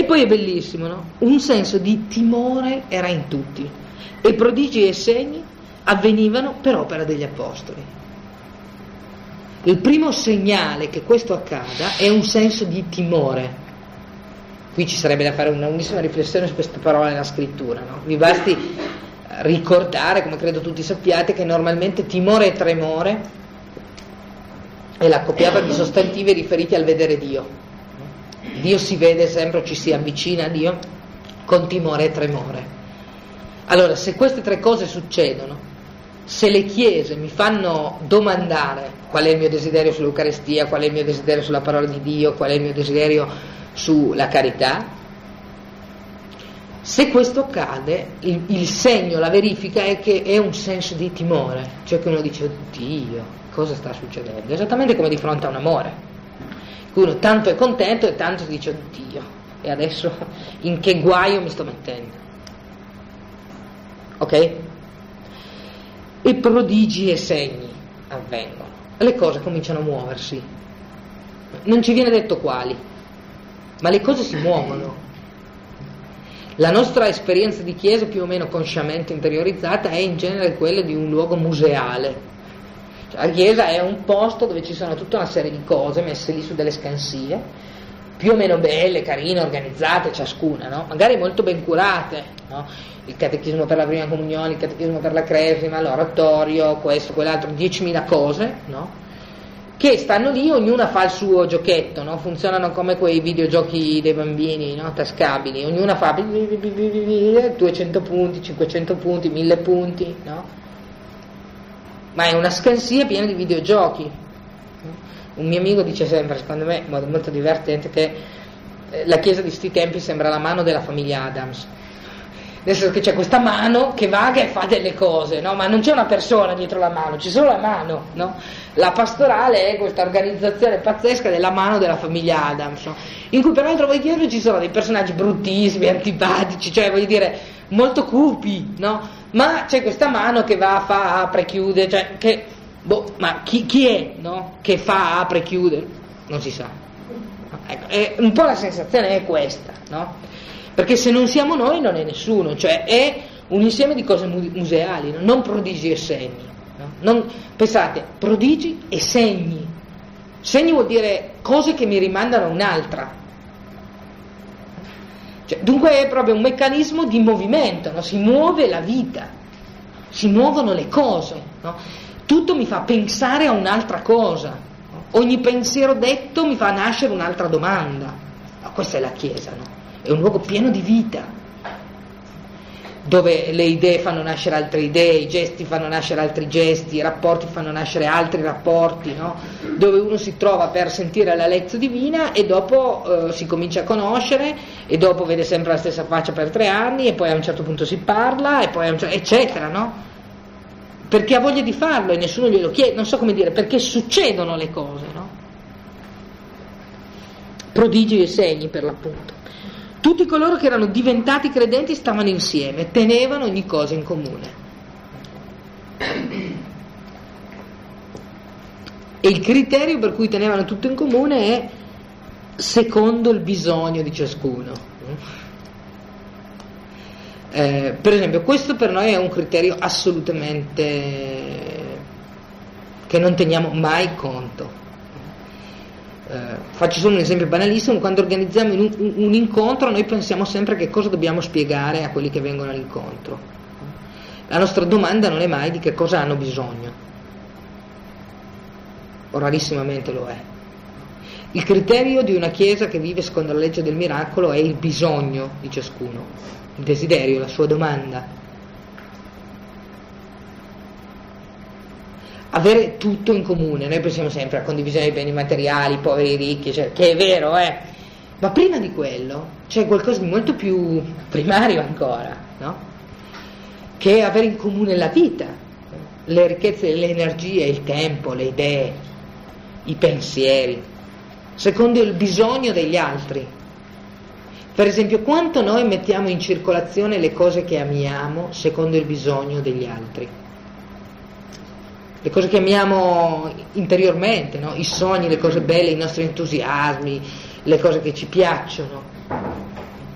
poi è bellissimo, no? Un senso di timore era in tutti, e prodigi e segni avvenivano per opera degli apostoli. Il primo segnale che questo accada è un senso di timore. Qui ci sarebbe da fare una lunghissima riflessione su queste parole nella scrittura, no? Vi basti ricordare, come credo tutti sappiate, che normalmente timore e tremore è l'accoppiata di sostantivi riferiti al vedere Dio. Dio si vede sempre, ci si avvicina a Dio con timore e tremore. Allora, se queste tre cose succedono, se le chiese mi fanno domandare qual è il mio desiderio sull'Eucaristia, qual è il mio desiderio sulla parola di Dio, qual è il mio desiderio sulla carità, se questo accade, il segno, la verifica è che è un senso di timore, cioè che uno dice oddio, cosa sta succedendo? Esattamente come di fronte a un amore, cui uno tanto è contento e tanto si dice oddio, e adesso in che guaio mi sto mettendo? Ok? E prodigi e segni avvengono, le cose cominciano a muoversi, non ci viene detto quali, ma le cose si muovono. La nostra esperienza di chiesa, più o meno consciamente interiorizzata, è in genere quella di un luogo museale. Cioè, la chiesa è un posto dove ci sono tutta una serie di cose messe lì su delle scansie, più o meno belle, carine, organizzate ciascuna, no? Magari molto ben curate, no? Il catechismo per la prima comunione, il catechismo per la cresima, l'oratorio, questo, quell'altro, 10.000 cose, no? Che stanno lì, ognuna fa il suo giochetto, no? Funzionano come quei videogiochi dei bambini, no? Tascabili, ognuna fa 200 punti, 500 punti, 1000 punti, no? Ma è una scansia piena di videogiochi. Un mio amico dice sempre, secondo me in modo molto divertente, che la chiesa di sti tempi sembra la mano della famiglia Adams, nel senso che c'è questa mano che vaga e fa delle cose, no? Ma non c'è una persona dietro la mano, c'è solo la mano, no? La pastorale è questa organizzazione pazzesca della mano della famiglia Adams, no? In cui peraltro voi chiedere ci sono dei personaggi bruttissimi, antipatici, cioè voglio dire molto cupi, no? Ma c'è questa mano che va, fa, apre, chiude, cioè che ma chi è, no? Che fa, apre, chiude? Non si sa. Ecco, è un po' la sensazione è questa, no? Perché se non siamo noi non è nessuno, cioè è un insieme di cose museali, no? Non prodigi e segni, no? Pensate, prodigi e segni. Segni vuol dire cose che mi rimandano a un'altra. Cioè, dunque è proprio un meccanismo di movimento, no? Si muove la vita, si muovono le cose, no? Tutto mi fa pensare a un'altra cosa, no? Ogni pensiero detto mi fa nascere un'altra domanda. Ma questa è la Chiesa, no? È un luogo pieno di vita, dove le idee fanno nascere altre idee, i gesti fanno nascere altri gesti, i rapporti fanno nascere altri rapporti, no? Dove uno si trova per sentire la lezione divina e dopo si comincia a conoscere e dopo vede sempre la stessa faccia per 3 anni e poi a un certo punto si parla e poi eccetera, no? Perché ha voglia di farlo e nessuno glielo chiede, non so come dire, perché succedono le cose, no? Prodigi e segni, per l'appunto. Tutti coloro che erano diventati credenti stavano insieme, tenevano ogni cosa in comune. E il criterio per cui tenevano tutto in comune è secondo il bisogno di ciascuno. Per esempio, questo per noi è un criterio assolutamente che non teniamo mai conto. Faccio solo un esempio banalissimo: quando organizziamo un incontro noi pensiamo sempre che cosa dobbiamo spiegare a quelli che vengono all'incontro. La nostra domanda non è mai di che cosa hanno bisogno, o rarissimamente lo è. Il criterio di una chiesa che vive secondo la legge del miracolo è il bisogno di ciascuno, il desiderio, la sua domanda. Avere tutto in comune. Noi pensiamo sempre a condivisione dei beni materiali, poveri, ricchi, cioè, che è vero, ma prima di quello c'è qualcosa di molto più primario ancora, no? Che è avere in comune la vita, le ricchezze, le energie, il tempo, le idee, i pensieri, secondo il bisogno degli altri. Per esempio, quanto noi mettiamo in circolazione le cose che amiamo secondo il bisogno degli altri? Le cose che amiamo interiormente, no? I sogni, le cose belle, i nostri entusiasmi, le cose che ci piacciono.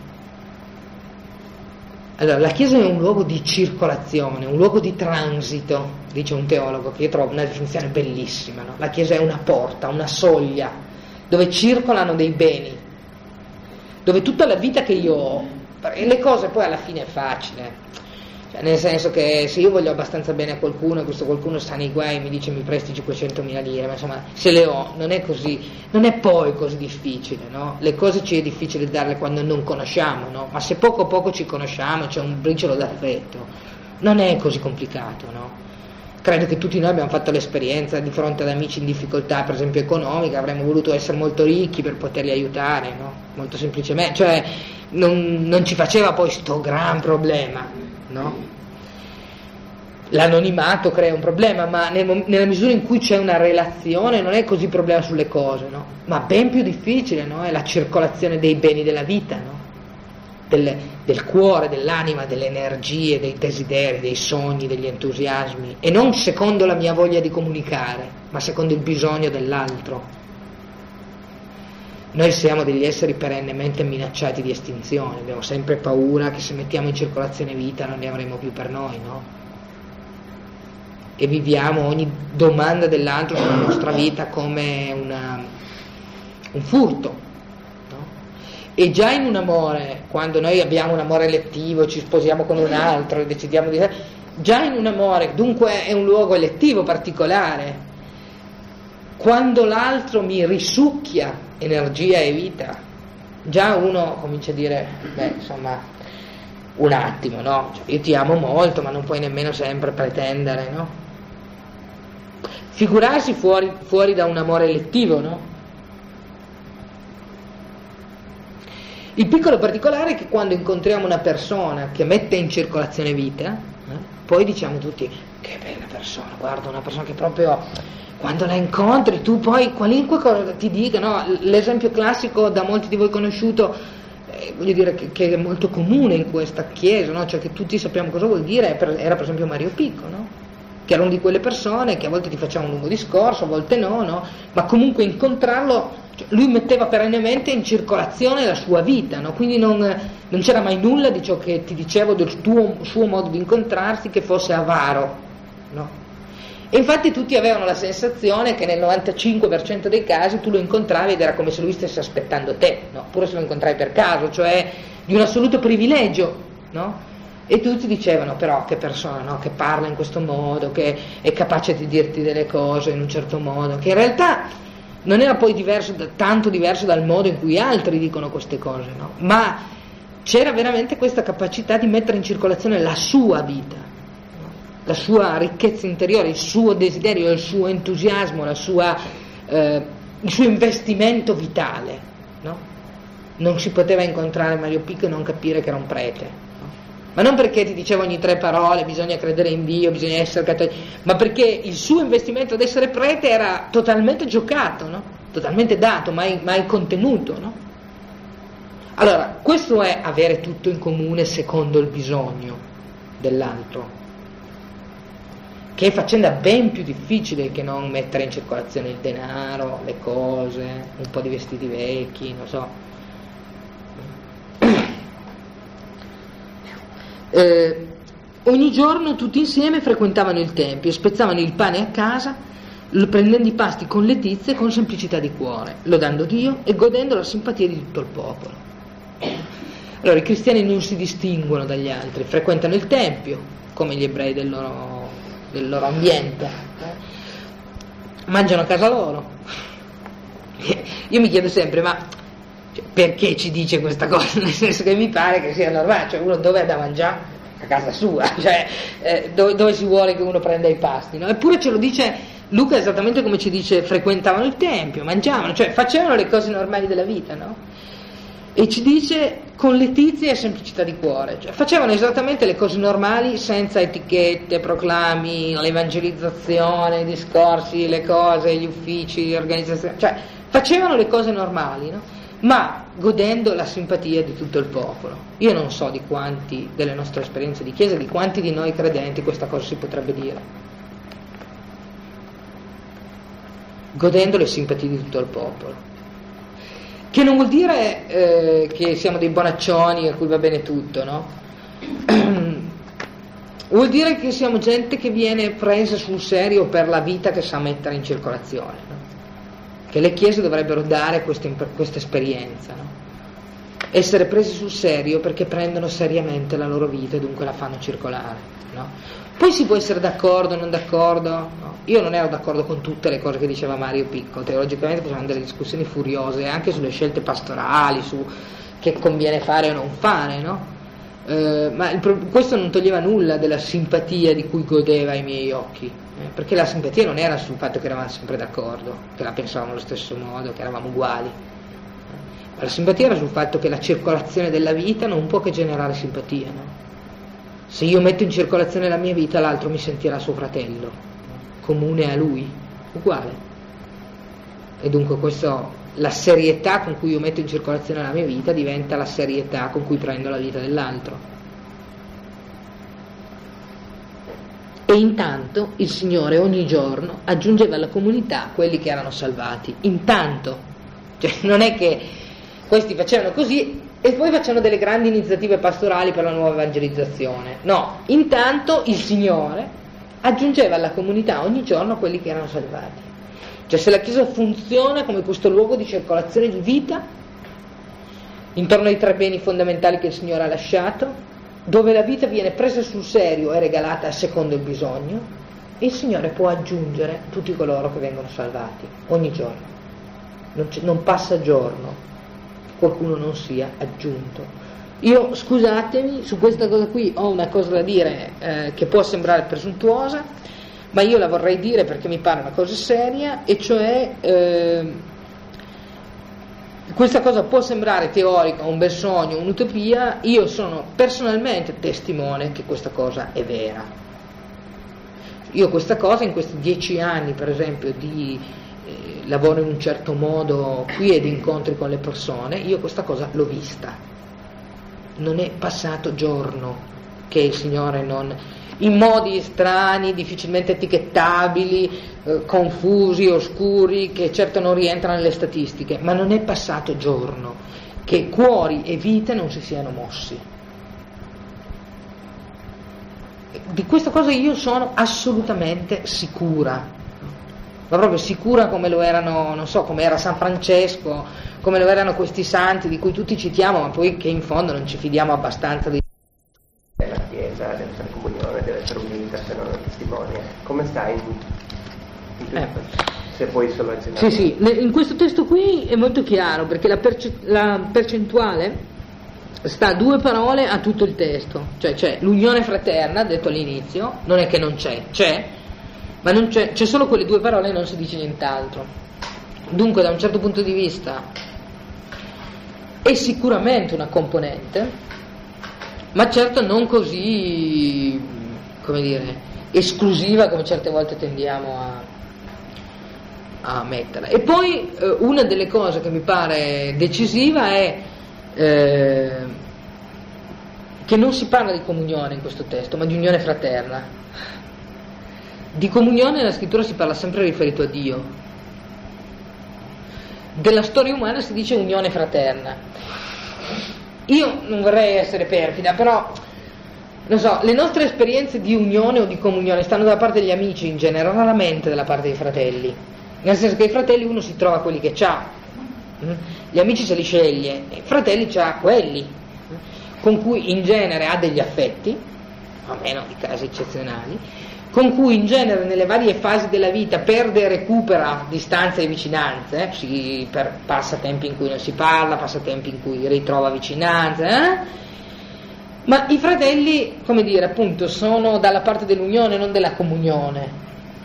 Allora, la Chiesa è un luogo di circolazione, un luogo di transito, dice un teologo, che io trovo una definizione bellissima, no? La Chiesa è una porta, una soglia, dove circolano dei beni, dove tutta la vita che io ho, e le cose poi alla fine è facile, cioè, nel senso che se io voglio abbastanza bene a qualcuno e questo qualcuno sta nei guai e mi dice mi presti 500.000 lire, ma insomma se le ho non è così, non è poi così difficile, no? Le cose ci è difficile darle quando non conosciamo, no? Ma se poco a poco ci conosciamo, c'è un briciolo d'affetto, non è così complicato, no? Credo che tutti noi abbiamo fatto l'esperienza di fronte ad amici in difficoltà, per esempio economica, avremmo voluto essere molto ricchi per poterli aiutare, no? Molto semplicemente, cioè non ci faceva poi sto gran problema, no? L'anonimato crea un problema, ma nella misura in cui c'è una relazione non è così problema sulle cose, no? Ma ben più difficile, no? È la circolazione dei beni della vita, no? Del cuore, dell'anima, delle energie, dei desideri, dei sogni, degli entusiasmi, e non secondo la mia voglia di comunicare, ma secondo il bisogno dell'altro. Noi siamo degli esseri perennemente minacciati di estinzione, abbiamo sempre paura che se mettiamo in circolazione vita non ne avremo più per noi, no? E viviamo ogni domanda dell'altro sulla nostra vita come un furto. E già in un amore, quando noi abbiamo un amore elettivo, ci sposiamo con un altro e decidiamo di... Già in un amore, dunque è un luogo elettivo particolare, quando l'altro mi risucchia energia e vita, già uno comincia a dire, beh, insomma, un attimo, no? Cioè, io ti amo molto, ma non puoi nemmeno sempre pretendere, no? Figurarsi fuori da un amore elettivo, no? Il piccolo particolare è che quando incontriamo una persona che mette in circolazione vita, poi diciamo tutti, che bella persona, guarda, una persona che proprio, quando la incontri tu poi qualunque cosa ti dica, no? L'esempio classico da molti di voi conosciuto, voglio dire che è molto comune in questa chiesa, no? Cioè che tutti sappiamo cosa vuol dire, era per esempio Mario Picco, no? Che era una di quelle persone che a volte ti faceva un lungo discorso, a volte no? Ma comunque incontrarlo, cioè, lui metteva perennemente in circolazione la sua vita, no? Quindi non c'era mai nulla di ciò che ti dicevo del suo modo di incontrarsi che fosse avaro, no? E infatti tutti avevano la sensazione che nel 95% dei casi tu lo incontravi ed era come se lui stesse aspettando te, no? Pure se lo incontrai per caso, cioè di un assoluto privilegio, no? E tutti dicevano, però che persona, no? Che parla in questo modo, che è capace di dirti delle cose in un certo modo, che in realtà non era poi tanto diverso dal modo in cui altri dicono queste cose, no? Ma c'era veramente questa capacità di mettere in circolazione la sua vita, no? La sua ricchezza interiore, il suo desiderio, il suo entusiasmo, il suo investimento vitale, no? Non si poteva incontrare Mario Picco e non capire che era un prete. Ma non perché ti diceva ogni 3 parole bisogna credere in Dio, bisogna essere cattolici, ma perché il suo investimento ad essere prete era totalmente giocato, no? Totalmente dato, mai contenuto, no? Allora, questo è avere tutto in comune secondo il bisogno dell'altro, che è faccenda ben più difficile che non mettere in circolazione il denaro, le cose, un po' di vestiti vecchi, non so. Ogni giorno tutti insieme frequentavano il tempio, spezzavano il pane a casa, prendendo i pasti con letizia e con semplicità di cuore, lodando Dio e godendo la simpatia di tutto il popolo. Allora i cristiani non si distinguono dagli altri, frequentano il tempio come gli ebrei del loro ambiente, mangiano a casa loro. Io mi chiedo sempre, ma perché ci dice questa cosa? Nel senso che mi pare che sia normale, cioè uno dove ha da mangiare? A casa sua, cioè dove si vuole che uno prenda i pasti, no? Eppure ce lo dice Luca esattamente come ci dice, frequentavano il tempio, mangiavano, cioè facevano le cose normali della vita, no? E ci dice con letizia e semplicità di cuore, cioè facevano esattamente le cose normali senza etichette, proclami, l'evangelizzazione, i discorsi, le cose, gli uffici, l'organizzazione, cioè facevano le cose normali, no? Ma godendo la simpatia di tutto il popolo. Io non so di quanti delle nostre esperienze di chiesa, di quanti di noi credenti questa cosa si potrebbe dire. Godendo le simpatie di tutto il popolo. Che non vuol dire che siamo dei bonaccioni a cui va bene tutto, no? vuol dire che siamo gente che viene presa sul serio per la vita che sa mettere in circolazione, no? Che le chiese dovrebbero dare questa esperienza, no? Essere presi sul serio perché prendono seriamente la loro vita e dunque la fanno circolare, no? Poi si può essere d'accordo o non d'accordo, no? Io non ero d'accordo con tutte le cose che diceva Mario Picco, teologicamente facevamo delle discussioni furiose anche sulle scelte pastorali, su che conviene fare o non fare, no? Ma questo non toglieva nulla della simpatia di cui godeva ai miei occhi, perché la simpatia non era sul fatto che eravamo sempre d'accordo, che la pensavamo allo stesso modo, che eravamo uguali, ma la simpatia era sul fatto che la circolazione della vita non può che generare simpatia, no? Se io metto in circolazione la mia vita, l'altro mi sentirà suo fratello, comune a lui, uguale, e dunque questo, la serietà con cui io metto in circolazione la mia vita diventa la serietà con cui prendo la vita dell'altro. E intanto il Signore ogni giorno aggiungeva alla comunità quelli che erano salvati. Intanto, cioè non è che questi facevano così e poi facevano delle grandi iniziative pastorali per la nuova evangelizzazione. No, intanto il Signore aggiungeva alla comunità ogni giorno quelli che erano salvati. Cioè se la Chiesa funziona come questo luogo di circolazione di vita intorno ai tre beni fondamentali che il Signore ha lasciato, dove la vita viene presa sul serio e regalata secondo il bisogno, il Signore può aggiungere tutti coloro che vengono salvati ogni giorno. Non passa giorno qualcuno non sia aggiunto. Io, scusatemi, su questa cosa qui ho una cosa da dire che può sembrare presuntuosa, ma io la vorrei dire perché mi pare una cosa seria, e cioè questa cosa può sembrare teorica, un bel sogno, un'utopia. Io sono personalmente testimone che questa cosa è vera. Io questa cosa in questi 10 anni per esempio di lavoro in un certo modo qui e di incontri con le persone, io questa cosa l'ho vista. Non è passato giorno che il Signore non, in modi strani, difficilmente etichettabili, confusi, oscuri, che certo non rientrano nelle statistiche, ma non è passato giorno che cuori e vite non si siano mossi. Di questa cosa io sono assolutamente sicura, ma proprio sicura come lo erano, non so, come era San Francesco, come lo erano questi santi di cui tutti citiamo, ma poi che in fondo non ci fidiamo abbastanza di la Chiesa, deve essere comunione, deve essere unita, se non è testimonia. Come stai se puoi solo accennare? Sì, in questo testo qui è molto chiaro, perché la percentuale sta a 2 parole a tutto il testo, cioè c'è l'unione fraterna, detto all'inizio, non è che non c'è, ma non c'è solo quelle 2 parole e non si dice nient'altro. Dunque da un certo punto di vista è sicuramente una componente, ma certo non così, come dire, esclusiva come certe volte tendiamo a metterla. E poi una delle cose che mi pare decisiva è che non si parla di comunione in questo testo, ma di unione fraterna. Di comunione nella scrittura si parla sempre riferito a Dio. Della storia umana si dice unione fraterna. Io non vorrei essere perfida, però non so, le nostre esperienze di unione o di comunione stanno dalla parte degli amici in genere, raramente dalla parte dei fratelli, nel senso che i fratelli uno si trova quelli che c'ha, gli amici se li sceglie, i fratelli c'ha quelli con cui in genere ha degli affetti, a meno di casi eccezionali, con cui in genere nelle varie fasi della vita perde e recupera distanze e vicinanze, passa tempi in cui non si parla, passa tempi in cui ritrova vicinanze, ma i fratelli, come dire, appunto, sono dalla parte dell'unione, non della comunione.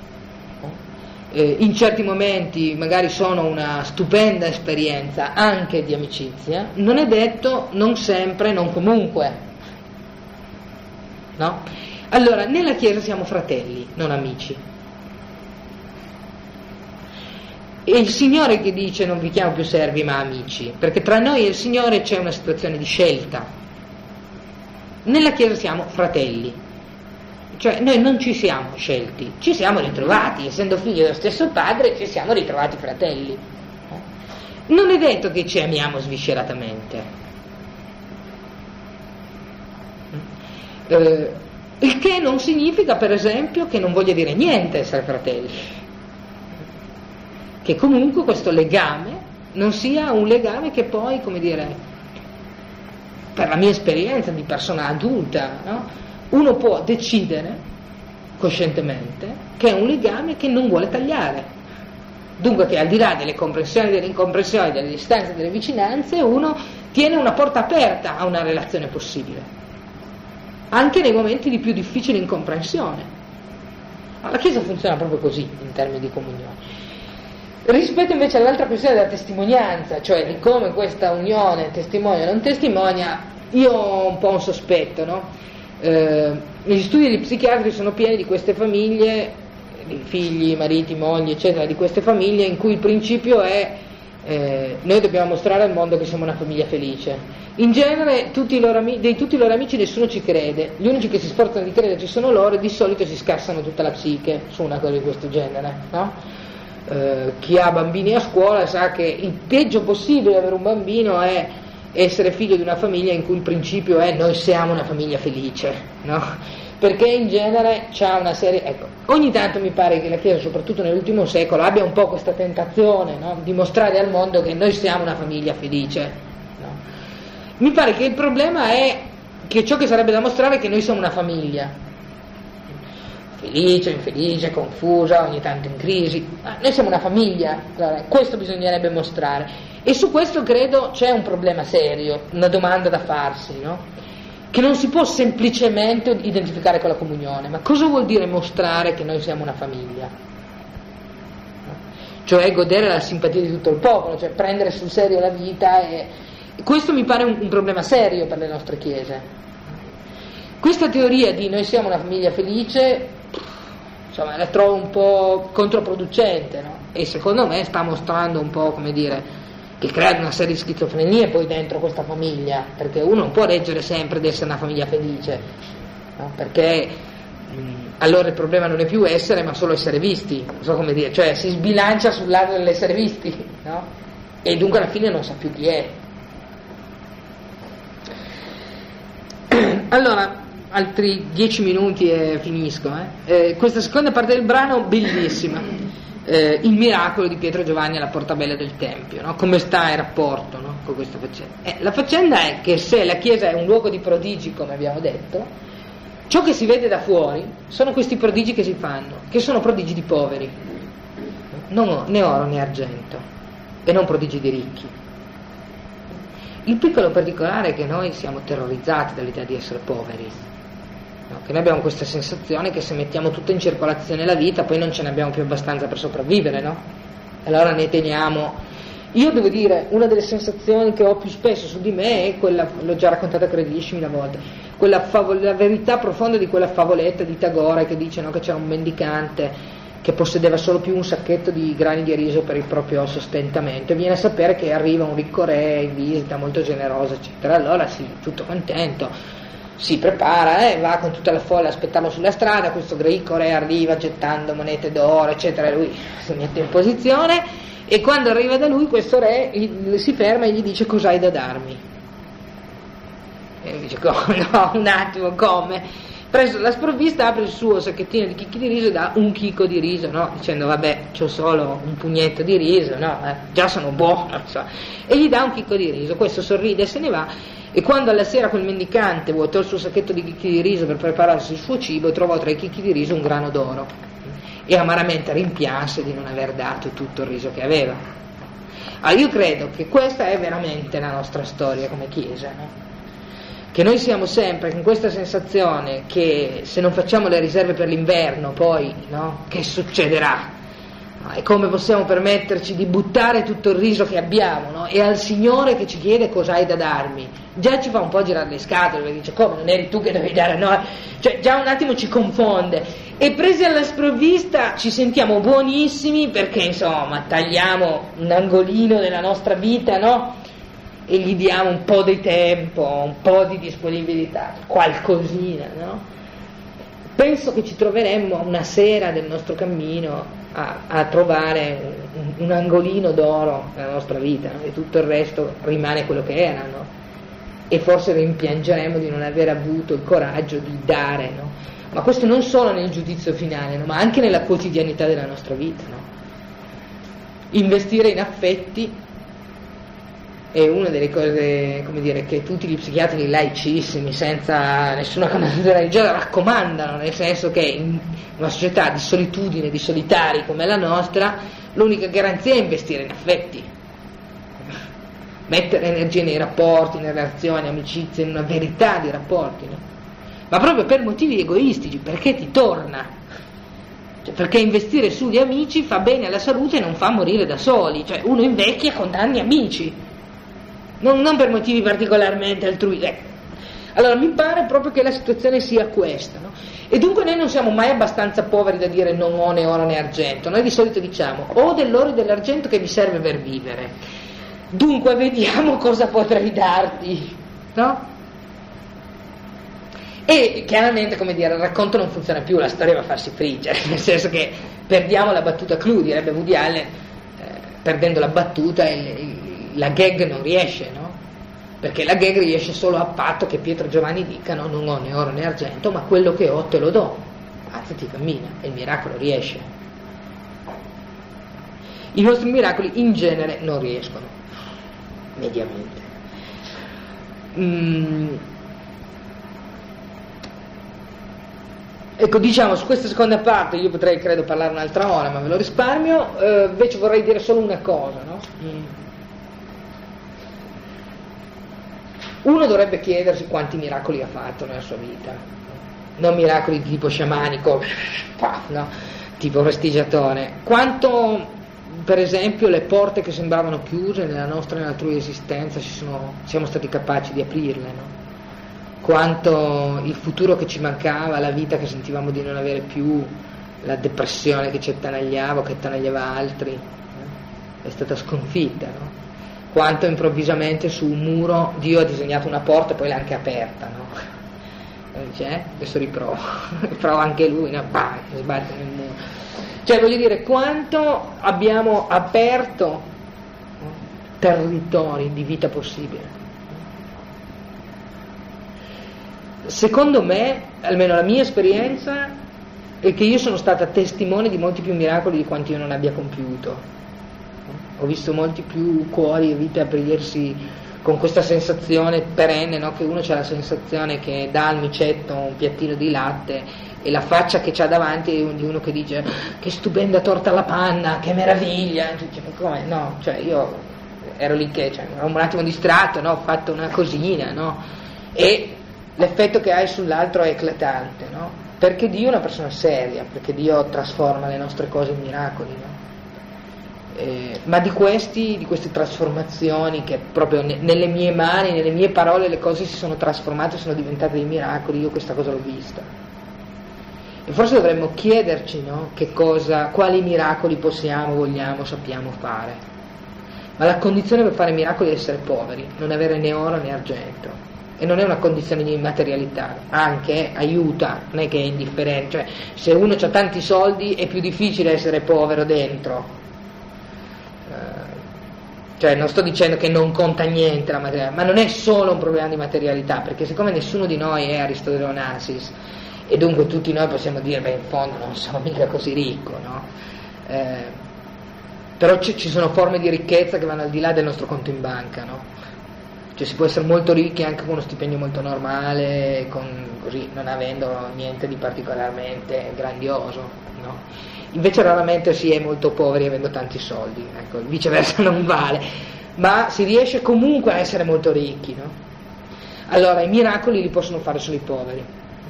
In certi momenti magari sono una stupenda esperienza anche di amicizia, non è detto, non sempre, non comunque, no? Allora, nella Chiesa siamo fratelli, non amici. E il Signore che dice non vi chiamo più servi ma amici, perché tra noi e il Signore c'è una situazione di scelta. Nella Chiesa siamo fratelli, cioè noi non ci siamo scelti, ci siamo ritrovati, essendo figli dello stesso Padre ci siamo ritrovati fratelli. Non è detto che ci amiamo svisceratamente. Il che non significa, per esempio, che non voglia dire niente essere fratelli, che comunque questo legame non sia un legame che poi, come dire, per la mia esperienza di persona adulta, no? Uno può decidere coscientemente che è un legame che non vuole tagliare. Dunque che al di là delle comprensioni, delle incomprensioni, delle distanze, delle vicinanze, uno tiene una porta aperta a una relazione possibile, anche nei momenti di più difficile incomprensione. La Chiesa funziona proprio così in termini di comunione. Rispetto invece all'altra questione della testimonianza, cioè di come questa unione testimonia o non testimonia, io ho un po' un sospetto, no? Gli studi di psichiatri sono pieni di queste famiglie, di figli, mariti, mogli, eccetera, di queste famiglie in cui il principio è noi dobbiamo mostrare al mondo che siamo una famiglia felice. In genere tutti i loro amici nessuno ci crede, gli unici che si sforzano di crederci sono loro e di solito si scassano tutta la psiche su una cosa di questo genere, no? Chi ha bambini a scuola sa che il peggio possibile avere un bambino è essere figlio di una famiglia in cui il principio è noi siamo una famiglia felice, no? Perché in genere c'ha una serie, ecco, ogni tanto mi pare che la Chiesa, soprattutto nell'ultimo secolo, abbia un po' questa tentazione, no? Di mostrare al mondo che noi siamo una famiglia felice, no? Mi pare che il problema è che ciò che sarebbe da mostrare è che noi siamo una famiglia felice, infelice, confusa, ogni tanto in crisi, ma noi siamo una famiglia, allora, questo bisognerebbe mostrare, e su questo credo c'è un problema serio, una domanda da farsi, no? Che non si può semplicemente identificare con la comunione, ma cosa vuol dire mostrare che noi siamo una famiglia? Cioè godere la simpatia di tutto il popolo, cioè prendere sul serio la vita, e questo mi pare un problema serio per le nostre chiese. Questa teoria di noi siamo una famiglia felice, insomma, la trovo un po' controproducente, no? E secondo me sta mostrando un po', come dire, che crea una serie di schizofrenie poi dentro questa famiglia, perché uno non può reggere sempre di essere una famiglia felice, no? Perché allora il problema non è più essere, ma solo essere visti, non so come dire, cioè si sbilancia sul lato dell'essere visti, no? E dunque alla fine non sa più chi è. Allora, altri 10 minuti e finisco. Questa seconda parte del brano, bellissima. Il miracolo di Pietro e Giovanni alla portabella del Tempio, no? Come sta il rapporto, no? Con questa faccenda? La faccenda è che se la Chiesa è un luogo di prodigi, come abbiamo detto, ciò che si vede da fuori sono questi prodigi che si fanno, che sono prodigi di poveri, non né oro né argento, e non prodigi di ricchi. Il piccolo particolare è che noi siamo terrorizzati dall'idea di essere poveri, no? Che noi abbiamo questa sensazione che se mettiamo tutto in circolazione la vita poi non ce ne abbiamo più abbastanza per sopravvivere, no? Allora ne teniamo. Io devo dire, una delle sensazioni che ho più spesso su di me è quella, l'ho già raccontata credo 10.000 volte, la verità profonda di quella favoletta di Tagore che dice, no, che c'era un mendicante che possedeva solo più un sacchetto di grani di riso per il proprio sostentamento, e viene a sapere che arriva un ricco re in visita molto generoso, eccetera. Allora sì, tutto contento, si prepara, va con tutta la folla a aspettarlo sulla strada. Questo ricco re arriva gettando monete d'oro, eccetera, lui si mette in posizione, e quando arriva da lui questo re si ferma e gli dice: cos'hai da darmi? E lui dice: come? No, un attimo, come? Preso la sprovvista apre il suo sacchettino di chicchi di riso e dà un chicco di riso, no? Dicendo: vabbè, c'ho solo un pugnetto di riso, no? Già sono buono, so. E gli dà un chicco di riso. Questo sorride e se ne va, e quando alla sera quel mendicante vuotò il suo sacchetto di chicchi di riso per prepararsi il suo cibo, trovò tra i chicchi di riso un grano d'oro e amaramente rimpianse di non aver dato tutto il riso che aveva. Allora io credo che questa è veramente la nostra storia come Chiesa, no? Che noi siamo sempre con questa sensazione che se non facciamo le riserve per l'inverno poi, no, che succederà? E come possiamo permetterci di buttare tutto il riso che abbiamo, no? E al Signore che ci chiede cosa hai da darmi, già ci fa un po' girare le scatole, perché dice: come, non eri tu che dovevi dare a noi? Cioè già un attimo ci confonde, e presi alla sprovvista ci sentiamo buonissimi perché insomma tagliamo un angolino della nostra vita, no? E gli diamo un po' di tempo, un po' di disponibilità, qualcosina, no? Penso che ci troveremmo una sera del nostro cammino a trovare un angolino d'oro nella nostra vita, no? E tutto il resto rimane quello che era, no? e forse rimpiangeremo di non aver avuto il coraggio di dare, no? Ma questo non solo nel giudizio finale, no? Ma anche nella quotidianità della nostra vita, no? Investire in affetti è una delle cose, come dire, che tutti gli psichiatri laicissimi, senza nessuna connotazione religiosa, raccomandano, nel senso che in una società di solitudine, di solitari come la nostra, l'unica garanzia è investire in affetti, mettere energia nei rapporti, nelle relazioni, amicizie, in una verità di rapporti, no? Ma proprio per motivi egoistici, perché ti torna, cioè, perché investire sugli amici fa bene alla salute e non fa morire da soli, cioè uno invecchia con tanti amici, non per motivi particolarmente altrui. Allora mi pare proprio che la situazione sia questa, no? E dunque noi non siamo mai abbastanza poveri da dire non ho né oro né argento. Noi di solito diciamo ho dell'oro e dell'argento che mi serve per vivere, dunque vediamo cosa potrei darti, no? E chiaramente, come dire, il racconto non funziona più, la storia va a farsi friggere, nel senso che perdiamo la battuta clou, direbbe Woody Allen, perdendo la battuta la gag non riesce, no? Perché la gag riesce solo a patto che Pietro e Giovanni dicano non ho né oro né argento, ma quello che ho te lo do, alzati, cammina, e il miracolo riesce. I nostri miracoli in genere non riescono, mediamente. Ecco, diciamo, su questa seconda parte io potrei, credo, parlare un'altra ora, ma ve lo risparmio. Invece vorrei dire solo una cosa, no? Uno dovrebbe chiedersi quanti miracoli ha fatto nella sua vita, non miracoli di tipo sciamanico, no? Tipo prestigiatore. Quanto, per esempio, le porte che sembravano chiuse nella nostra e nell'altrui esistenza siamo stati capaci di aprirle, no? Quanto il futuro che ci mancava, la vita che sentivamo di non avere più, la depressione che ci attanagliava o che attanagliava altri, è stata sconfitta, no? Quanto improvvisamente su un muro Dio ha disegnato una porta e poi l'ha anche aperta, no? E dice, adesso riprovo, prova anche lui, no? Bah, sbatte nel muro. Cioè, voglio dire, quanto abbiamo aperto, no, territori di vita possibile. Secondo me, almeno la mia esperienza, è che io sono stata testimone di molti più miracoli di quanti io non abbia compiuto. Ho visto molti più cuori e vite aprirsi con questa sensazione perenne, no? Che uno c'ha la sensazione che dà al micetto un piattino di latte e la faccia che c'ha davanti è di uno che dice che stupenda torta alla panna, che meraviglia, come? No, cioè io ero lì che ero un attimo distratto, no? Ho fatto una cosina, no? E l'effetto che hai sull'altro è eclatante, no? Perché Dio è una persona seria, perché Dio trasforma le nostre cose in miracoli, no? Ma di queste trasformazioni che proprio nelle mie mani, nelle mie parole le cose si sono trasformate, sono diventate dei miracoli, io questa cosa l'ho vista. E forse dovremmo chiederci, no? Quali miracoli possiamo, vogliamo, sappiamo fare. Ma la condizione per fare miracoli è essere poveri, non avere né oro né argento. E non è una condizione di immaterialità, anche aiuta, non è che è indifferente, cioè se uno ha tanti soldi è più difficile essere povero dentro. Cioè non sto dicendo che non conta niente la materialità, ma non è solo un problema di materialità, perché siccome nessuno di noi è Aristotele Onassis e dunque tutti noi possiamo dire beh in fondo non sono mica così ricco, no? Però ci sono forme di ricchezza che vanno al di là del nostro conto in banca, no? Cioè si può essere molto ricchi anche con uno stipendio molto normale, così non avendo niente di particolarmente grandioso, no? Invece raramente si è molto poveri avendo tanti soldi, ecco, viceversa non vale, ma si riesce comunque a essere molto ricchi, no? Allora i miracoli li possono fare solo i poveri,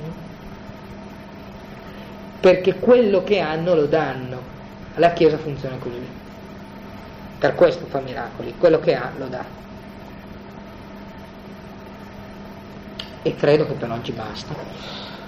perché quello che hanno lo danno. La Chiesa funziona così, per questo fa miracoli, quello che ha lo dà. E credo che per oggi basta.